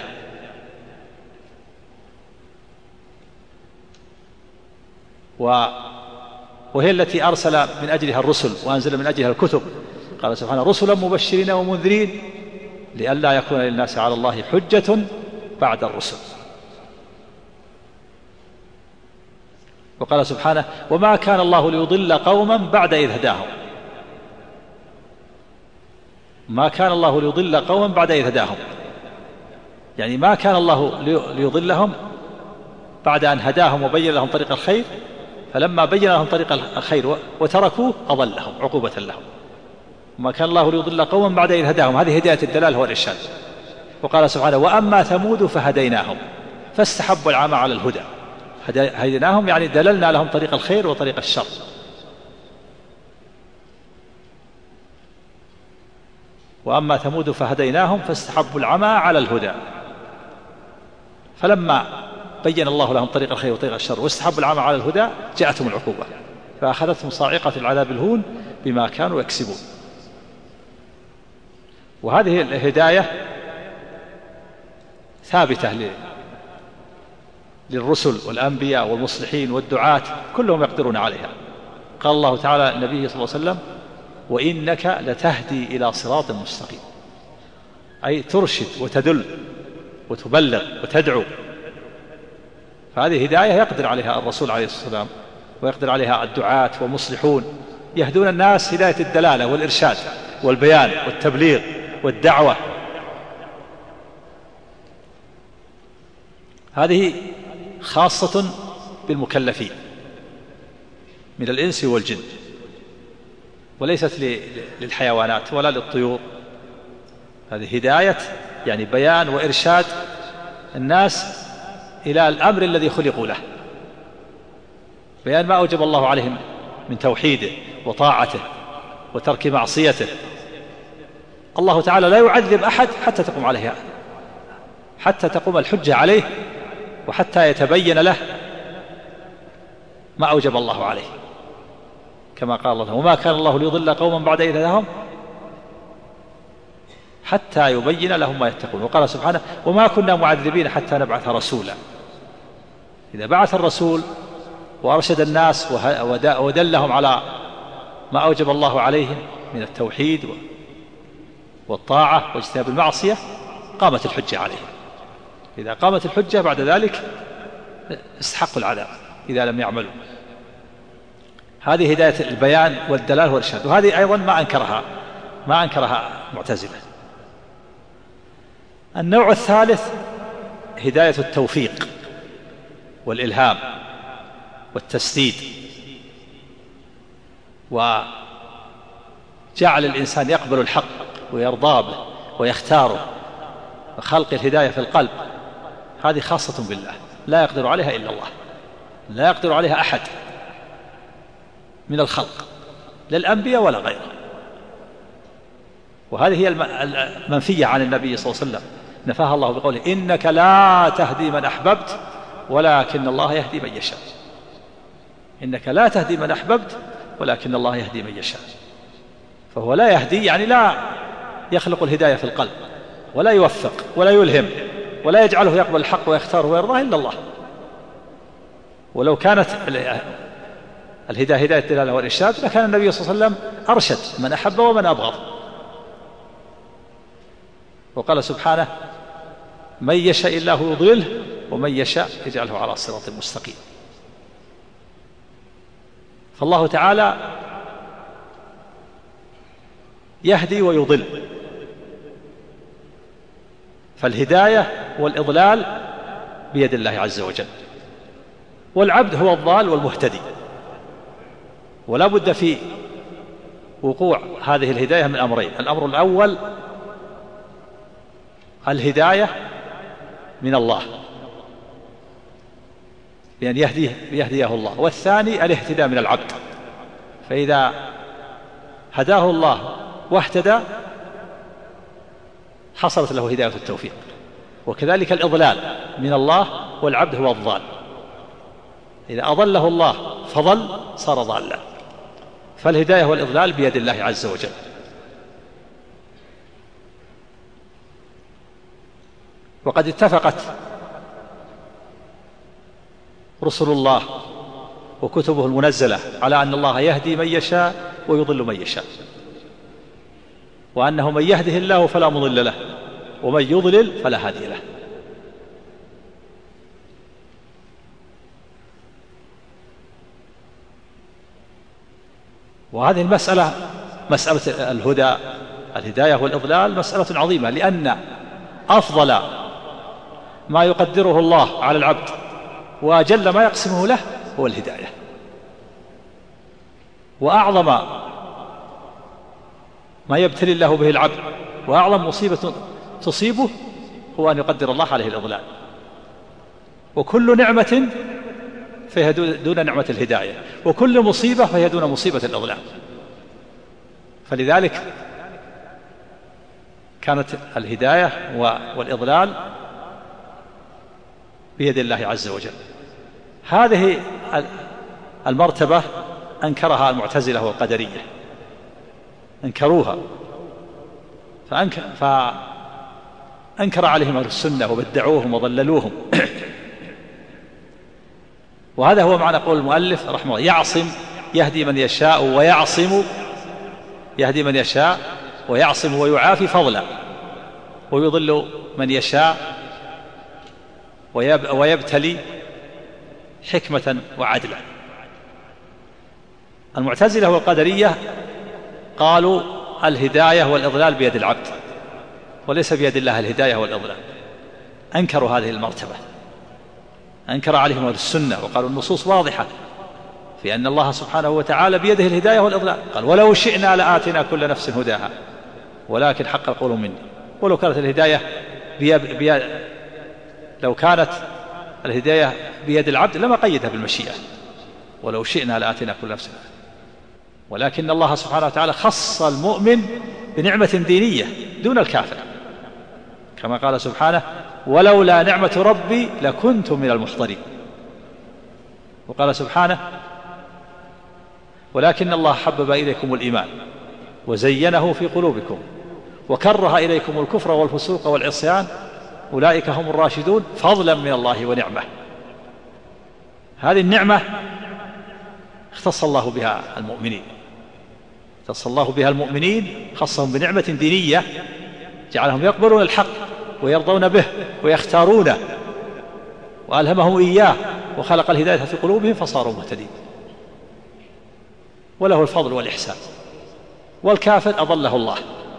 وهي التي أرسل من أجلها الرسل وأنزل من أجلها الكتب. قال سبحانه: رسلا مبشرين ومنذرين لئلا يكون للناس على الله حجة بعد الرسل. وقال سبحانه: وما كان الله ليضل قوما بعد إذ هداهم. ما كان الله ليضل قوما بعد إذ هداهم، يعني ما كان الله ليضلهم بعد أن هداهم وبين لهم طريق الخير، فلما بين لهم طريق الخير وتركوه أضلهم عقوبة لهم. وما كان الله ليضل قوما بعد إذ هداهم، هذه هداية الدلال هو الإرشاد. وقال سبحانه: وأما ثمود فهديناهم فاستحبوا العمى على الهدى. هديناهم يعني دللنا لهم طريق الخير وطريق الشر. وأما ثمود فهديناهم فاستحبوا العمى على الهدى، فلما بين الله لهم طريق الخير وطريق الشر واستحبوا العمى على الهدى جاءتهم العقوبة فأخذتهم صاعقة العذاب الهون بما كانوا يكسبون. وهذه الهداية ثابتة للرسل والأنبياء والمصلحين والدعاة كلهم يقدرون عليها. قال الله تعالى النبي صلى الله عليه وسلم وإنك لتهدي إلى صراط مستقيم، أي ترشد وتدل وتبلغ وتدعو. فهذه هداية يقدر عليها الرسول عليه الصلاة والسلام ويقدر عليها الدعاة والمصلحون، يهدون الناس هداية الدلالة والإرشاد والبيان والتبليغ والدعوة. هذه خاصة بالمكلفين من الإنس والجن، وليست للحيوانات ولا للطيور. هذه هداية يعني بيان وإرشاد الناس إلى الأمر الذي خلقوا له، بيان ما أوجب الله عليهم من توحيده وطاعته وترك معصيته. الله تعالى لا يعذب أحد حتى تقوم عليه حتى تقوم الحجة عليه وحتى يتبين له ما أوجب الله عليه، كما قال الله وما كان الله ليضل قوما بعد إذ هداهم حتى يبين لهم ما يتقون. وقال سبحانه وما كنا معذبين حتى نبعث رسولا. إذا بعث الرسول وأرشد الناس ودلهم على ما أوجب الله عليهم من التوحيد والطاعة واجتناب المعصية قامت الحجة عليهم. إذا قامت الحجة بعد ذلك استحقوا العذاب إذا لم يعملوا. هذه هداية البيان والدلالة والإرشاد، وهذه أيضا ما أنكرها ما أنكرها معتزلة. النوع الثالث هداية التوفيق والإلهام والتسديد، وجعل الإنسان يقبل الحق ويرضى به ويختاره وخلق الهداية في القلب. هذه خاصة بالله لا يقدر عليها إلا الله، لا يقدر عليها أحد من الخلق لا الأنبياء ولا غيره. وهذه هي المنفية عن النبي صلى الله عليه وسلم، نفاها الله بقوله إنك لا تهدي من أحببت ولكن الله يهدي من يشاء. إنك لا تهدي من أحببت ولكن الله يهدي من يشاء. فهو لا يهدي يعني لا يخلق الهداية في القلب ولا يوفق ولا يلهم ولا يجعله يقبل الحق ويختاره ويرضاه إلا الله. ولو كانت الهداية هداية الدلالة والإرشاد لكان النبي صلى الله عليه وسلم أرشد من أحب ومن أبغض. وقال سبحانه من يشاء الله يضلله ومن يشاء يجعله على صراط مستقيم. فالله تعالى يهدي ويضل، فالهداية والإضلال بيد الله عز وجل، والعبد هو الضال والمهتدي. ولا بد في وقوع هذه الهداية من أمرين: الأمر الأول الهداية من الله بأن يهديه يهديه الله، والثاني الاهتداء من العبد. فإذا هداه الله واهتدى حصلت له هداية التوفيق. وكذلك الإضلال من الله والعبد هو الضال، إذا أضله الله فضل صار ضالا. فالهداية والإضلال بيد الله عز وجل. وقد اتفقت رسل الله وكتبه المنزلة على أن الله يهدي من يشاء ويضل من يشاء، وأنه من يهده الله فلا مضل له ومن يضلل فلا هادي له. وهذه المسألة مسألة الهدى الهداية والإضلال مسألة عظيمة، لأن أفضل ما يقدره الله على العبد وأجل ما يقسمه له هو الهداية، وأعظم ما يبتلي الله به العبد وأعظم مصيبة تصيبه هو أن يقدر الله عليه الإضلال. وكل نعمة فهي دون نعمة الهداية، وكل مصيبة فهي دون مصيبة الإضلال. فلذلك كانت الهداية والإضلال بيد الله عز وجل. هذه المرتبة أنكرها المعتزلة والقدرية، أنكروها، فأنكر, فأنكر عليهم أهل السنة وبدعوهم وضللوهم. وهذا هو معنى قول المؤلف رحمه الله: يعصم يهدي من يشاء ويعصم يهدي من يشاء ويعصم ويعافي فضلا، ويضل من يشاء ويبتلي حكمة وعدلا. المعتزلة والقدرية قالوا الهداية والإضلال بيد العبد، وليس بيد الله الهداية والإضلال. أنكروا هذه المرتبة، أنكر عليهم أهل السنة وقالوا النصوص واضحة في أن الله سبحانه وتعالى بيده الهداية والإضلال. قال: ولو شئنا لآتنا كل نفس هداها ولكن حق القول مني. ولو كانت الهداية بيد بيد لو كانت الهداية بيد العبد لما قيدها بالمشيئة، ولو شئنا لآتنا كل نفس هداها. ولكن الله سبحانه وتعالى خص المؤمن بنعمة دينية دون الكافر، كما قال سبحانه: ولولا نعمة ربي لكنت من المحضرين. وقال سبحانه: ولكن الله حبب إليكم الإيمان وزينه في قلوبكم وكره إليكم الكفر والفسوق والعصيان أولئك هم الراشدون فضلا من الله ونعمة. هذه النعمة اختص الله بها المؤمنين، اختص الله بها المؤمنين، خصهم بنعمة دينية جعلهم يقبلون الحق ويرضون به ويختارونه، وألهمهم إياه وخلق الهداية في قلوبهم فصاروا مهتدين، وله الفضل والإحسان. والكافر أضله الله،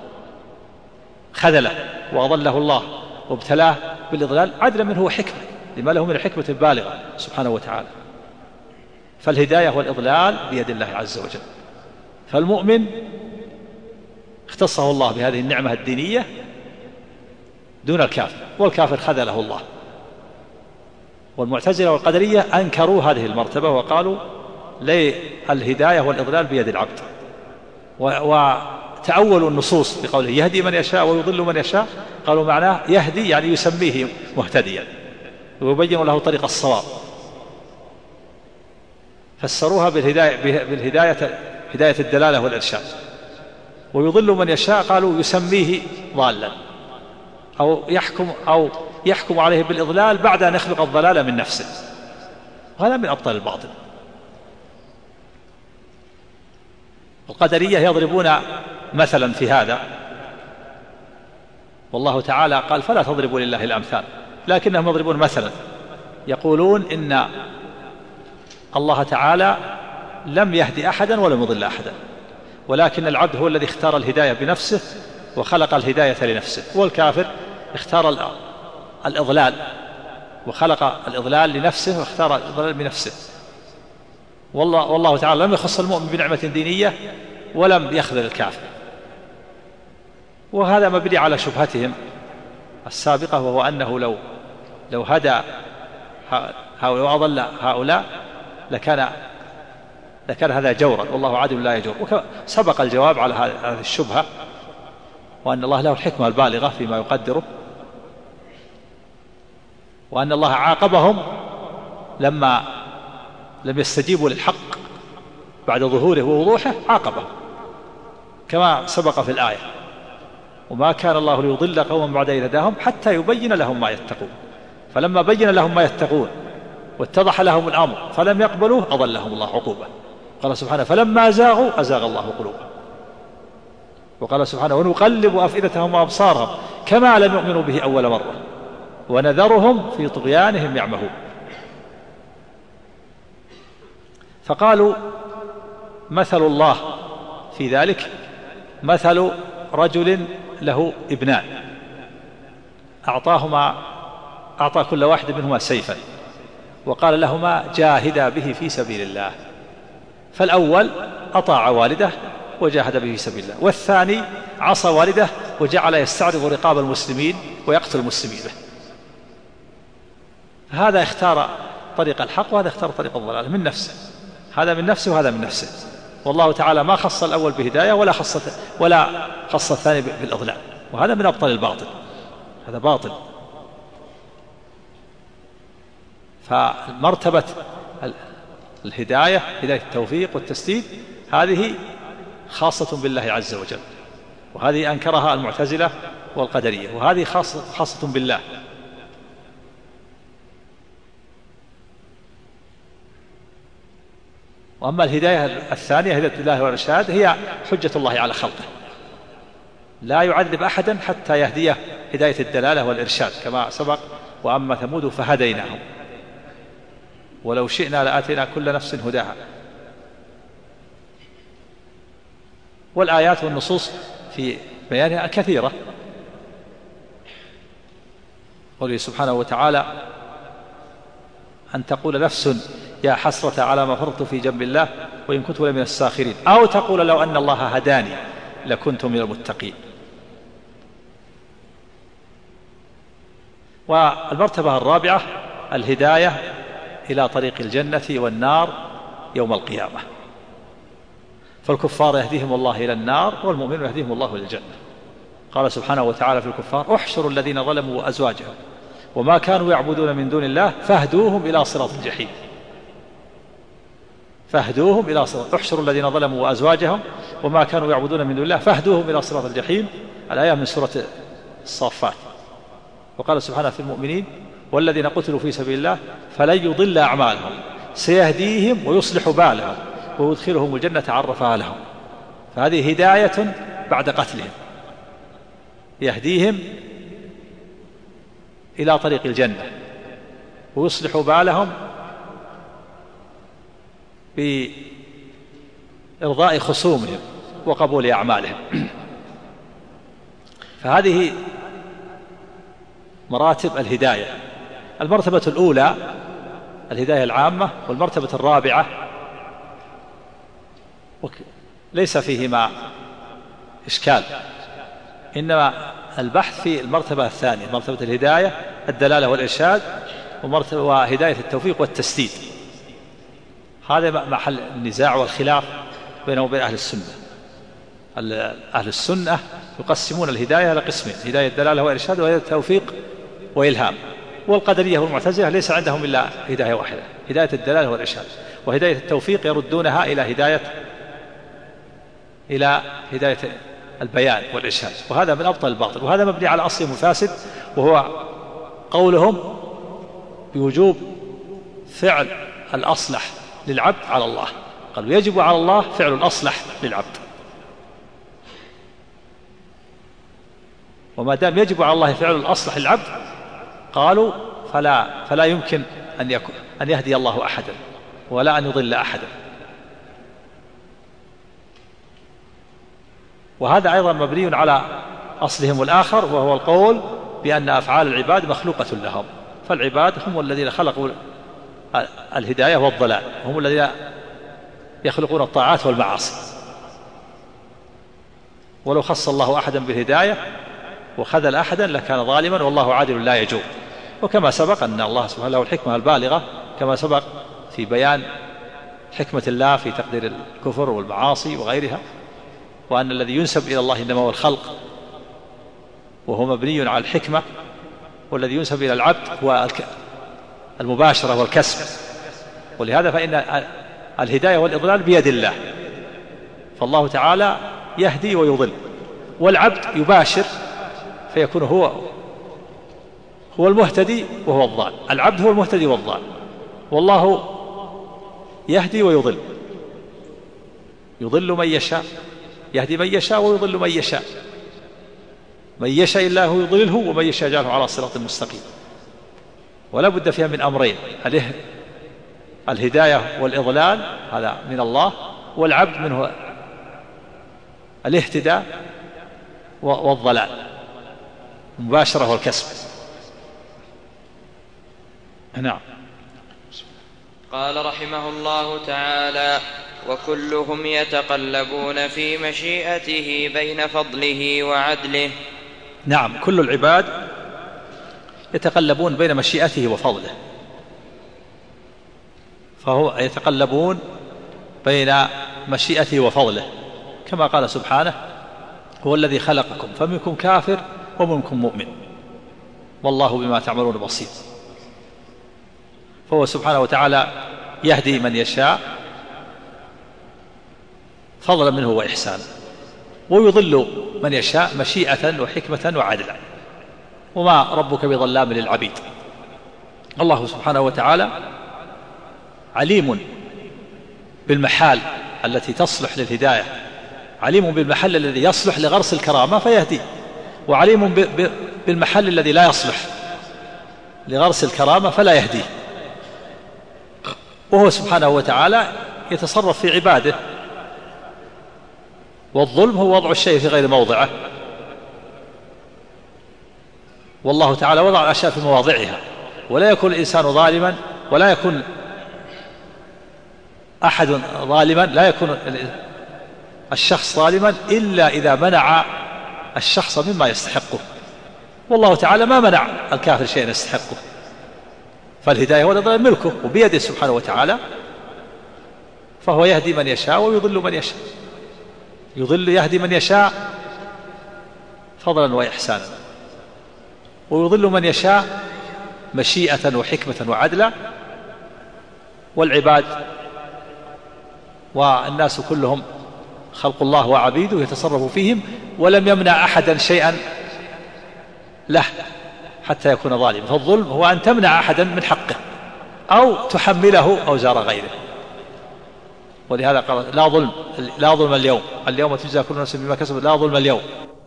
خذله وأضله الله وابتلاه بالإضلال عدلا منه وحكمة، لما له من الحكمة البالغة سبحانه وتعالى. فالهداية والإضلال بيد الله عز وجل. فالمؤمن اختصه الله بهذه النعمة الدينية دون الكافر، والكافر خذله الله. والمعتزلة والقدرية أنكروا هذه المرتبة وقالوا: لي الهداية والإضلال بيد العبد، وتأولوا النصوص بقوله يهدي من يشاء ويضل من يشاء، قالوا معناه يهدي يعني يسميه مهتديا ويبين له طريق الصواب، فسروها بالهداية, بالهداية هداية الدلالة والإرشاد. ويضل من يشاء قالوا يسميه ضالا، أو يحكم, أو يحكم عليه بالإضلال بعد أن يخلق الضلال من نفسه. وهذا من أبطال الباطل. القدرية يضربون مثلا في هذا، والله تعالى قال: فلا تضربوا لله الأمثال، لكنهم يضربون مثلا، يقولون إن الله تعالى لم يهدي أحدا ولم يضل أحدا، ولكن العبد هو الذي اختار الهداية بنفسه وخلق الهداية لنفسه، والكافر اختار الإضلال وخلق الإضلال لنفسه واختار الإضلال بنفسه. والله, والله تعالى لم يخص المؤمن بنعمة دينية ولم يخذل الكافر. وهذا مبني على شبهتهم السابقة، وهو أنه لو لو هدى هؤلاء وأضل هؤلاء لكان لكان هذا جورا، والله عادل لا يجور. وسبق الجواب على هذه الشبهة، وأن الله له الحكمة البالغة فيما يقدره، وأن الله عاقبهم لما لم يستجيبوا للحق بعد ظهوره ووضوحه، عاقبهم كما سبق في الآية: وما كان الله ليضل قوما بعد إذ هداهم حتى يبين لهم ما يتقون. فلما بين لهم ما يتقون واتضح لهم الأمر فلم يقبلوه أضلهم الله عقوبة. قال سبحانه: فلما زاغوا أزاغ الله قلوبهم. وقال سبحانه: ونقلب أفئدتهم وأبصارهم كما لم يؤمنوا به أول مرة ونذرهم في طغيانهم يعمهون. فقالوا: مثل الله في ذلك مثل رجل له ابنان أعطاهما أعطى كل واحد منهما سيفا وقال لهما: جاهدا به في سبيل الله. فالأول أطاع والده وجاهد به في سبيل الله، والثاني عصى والده وجعل يستعرض رقاب المسلمين ويقتل المسلمين به. هذا اختار طريق الحق وهذا اختار طريق الضلال من نفسه، هذا من نفسه وهذا من نفسه. والله تعالى ما خص الأول بهداية ولا خص ولا خص الثاني بالإضلال، وهذا من أبطال الباطل، هذا باطل. فمرتبة الهداية هداية التوفيق والتسديد هذه خاصة بالله عز وجل، وهذه أنكرها المعتزلة والقدرية، وهذه خاصة, خاصة بالله. وأما الهداية الثانية هداية الله والإرشاد هي حجة الله على خلقه، لا يعذب أحدا حتى يهديه هداية الدلالة والإرشاد كما سبق: وأما ثمود فهديناهم ولو شئنا لآتينا كل نفس هداها. والآيات والنصوص في بيانها كثيرة. قوله سبحانه وتعالى: أن تقول نفس يا حسرة على ما فرطت في جنب الله وإن كنت لمن الساخرين، أو تقول لو أن الله هداني لكنت من المتقين. والمرتبة الرابعة الهداية إلى طريق الجنة والنار يوم القيامة، فالكفار يهديهم الله إلى النار والمؤمنون يهديهم الله إلى الجنة. قال سبحانه وتعالى في الكفار: احشروا الذين ظلموا وأزواجهم وما كانوا يعبدون من دون الله فاهدوهم إلى صراط الجحيم. فاهدوهم إلى صراط احشروا الذين ظلموا وأزواجهم وما كانوا يعبدون من دون الله فاهدوهم إلى صراط الجحيم. الآية من سورة الصافات. وقال سبحانه في المؤمنين: والذين قتلوا في سبيل الله فلن يضل أعمالهم سيهديهم ويصلح بالهم ويدخلهم الجنة عرفها لهم. فهذه هداية بعد قتلهم، يهديهم إلى طريق الجنة ويصلح بالهم بإرضاء خصومهم وقبول أعمالهم. فهذه مراتب الهداية. المرتبة الأولى الهداية العامة، والمرتبة الرابعة ليس فيهما إشكال، إنما البحث في المرتبة الثانية مرتبة الهداية الدلالة والإرشاد، ومرتبة وهداية التوفيق والتسديد. هذا محل النزاع والخلاف بينه وبين أهل السنة. أهل السنة يقسمون الهداية إلى قسمين: هداية الدلالة والإرشاد وهداية التوفيق وإلهام. والقدرية والمعتزلة ليس عندهم إلا هداية واحدة، هداية الدلالة والإرشاد. وهداية التوفيق يردونها إلى هداية إلى هداية البيان والإرشاد، وهذا من أبطل الباطل، وهذا مبني على أصل مفاسد، وهو قولهم بوجوب فعل الأصلح للعبد على الله. قالوا يجب على الله فعل الأصلح للعبد، وما دام يجب على الله فعل الأصلح للعبد قالوا فلا, فلا يمكن أن, يكون أن يهدي الله أحدا ولا أن يضل أحدا. وهذا أيضا مبني على أصلهم الآخر، وهو القول بأن أفعال العباد مخلوقة لهم، فالعباد هم الذين خلقوا الهداية والضلال، هم الذين يخلقون الطاعات والمعاصي. ولو خص الله أحدا بالهداية وخذل أحدا لكان ظالما، والله عادل لا يجور. وكما سبق أن الله سبحانه له الحكمة البالغة، كما سبق في بيان حكمة الله في تقدير الكفر والمعاصي وغيرها، وأن الذي ينسب إلى الله إنما هو الخلق وهو مبني على الحكمة، والذي ينسب إلى العبد هو المباشرة والكسب. ولهذا فإن الهداية والإضلال بيد الله، فالله تعالى يهدي ويضل، والعبد يباشر فيكون هو هو المهتدي وهو الضال. العبد هو المهتدي والضال، والله يهدي ويضل، يضل من يشاء، يهدي من يشاء ويضل من يشاء. من يشاء الله يضلله ومن يشاء يجعله على صراط مستقيم. ولا بد فيها من أمرين: الهداية والإضلال هذا من الله، والعبد منه الاهتداء والضلال، المباشرة والكسب. نعم. قال رحمه الله تعالى: وكلهم يتقلبون في مشيئته بين فضله وعدله. نعم، كل العباد يتقلبون بين مشيئته وفضله، فهو يتقلبون بين مشيئته وفضله، كما قال سبحانه: هو الذي خلقكم فمنكم كافر ومنكم مؤمن والله بما تعملون بصير. فهو سبحانه وتعالى يهدي من يشاء فضلا منه وإحسانا، ويضل من يشاء مشيئة وحكمة وعدلا، وما ربك بظلام للعبيد. الله سبحانه وتعالى عليم بالمحال التي تصلح للهداية، عليم بالمحل الذي يصلح لغرس الكرامة فيهدي، وعليم بالمحل الذي لا يصلح لغرس الكرامة فلا يهدي. وهو سبحانه وتعالى يتصرف في عباده، والظلم هو وضع الشيء في غير موضعه، والله تعالى وضع الأشياء في مواضعها، ولا يكون الإنسان ظالما، ولا يكون أحد ظالما، لا يكون الشخص ظالما إلا إذا منع الشخص مما يستحقه، والله تعالى ما منع الكافر شيئا يستحقه، فالهداية والإضلال ملكه وبيده سبحانه وتعالى، فهو يهدي من يشاء ويضل من يشاء، يضل يهدي من يشاء فضلا وإحسانا، ويضل من يشاء مشيئة وحكمة وعدلا. والعباد والناس كلهم خلق الله وعبيده يتصرف فيهم، ولم يمنع أحدا شيئا له حتى يكون ظالما. فالظلم هو أن تمنع أحدا من حقه أو تحمله أوزار غيره، ولهذا قال لا ظلم لا ظلم اليوم اليوم تجزى كل نفس بما كسبت لا ظلم اليوم.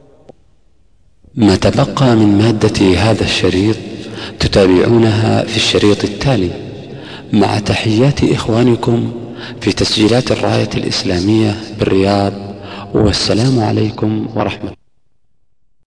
ما تبقى من مادة هذا الشريط تتابعونها في الشريط التالي، مع تحيات إخوانكم في تسجيلات الراية الإسلامية بالرياض، والسلام عليكم ورحمة الله.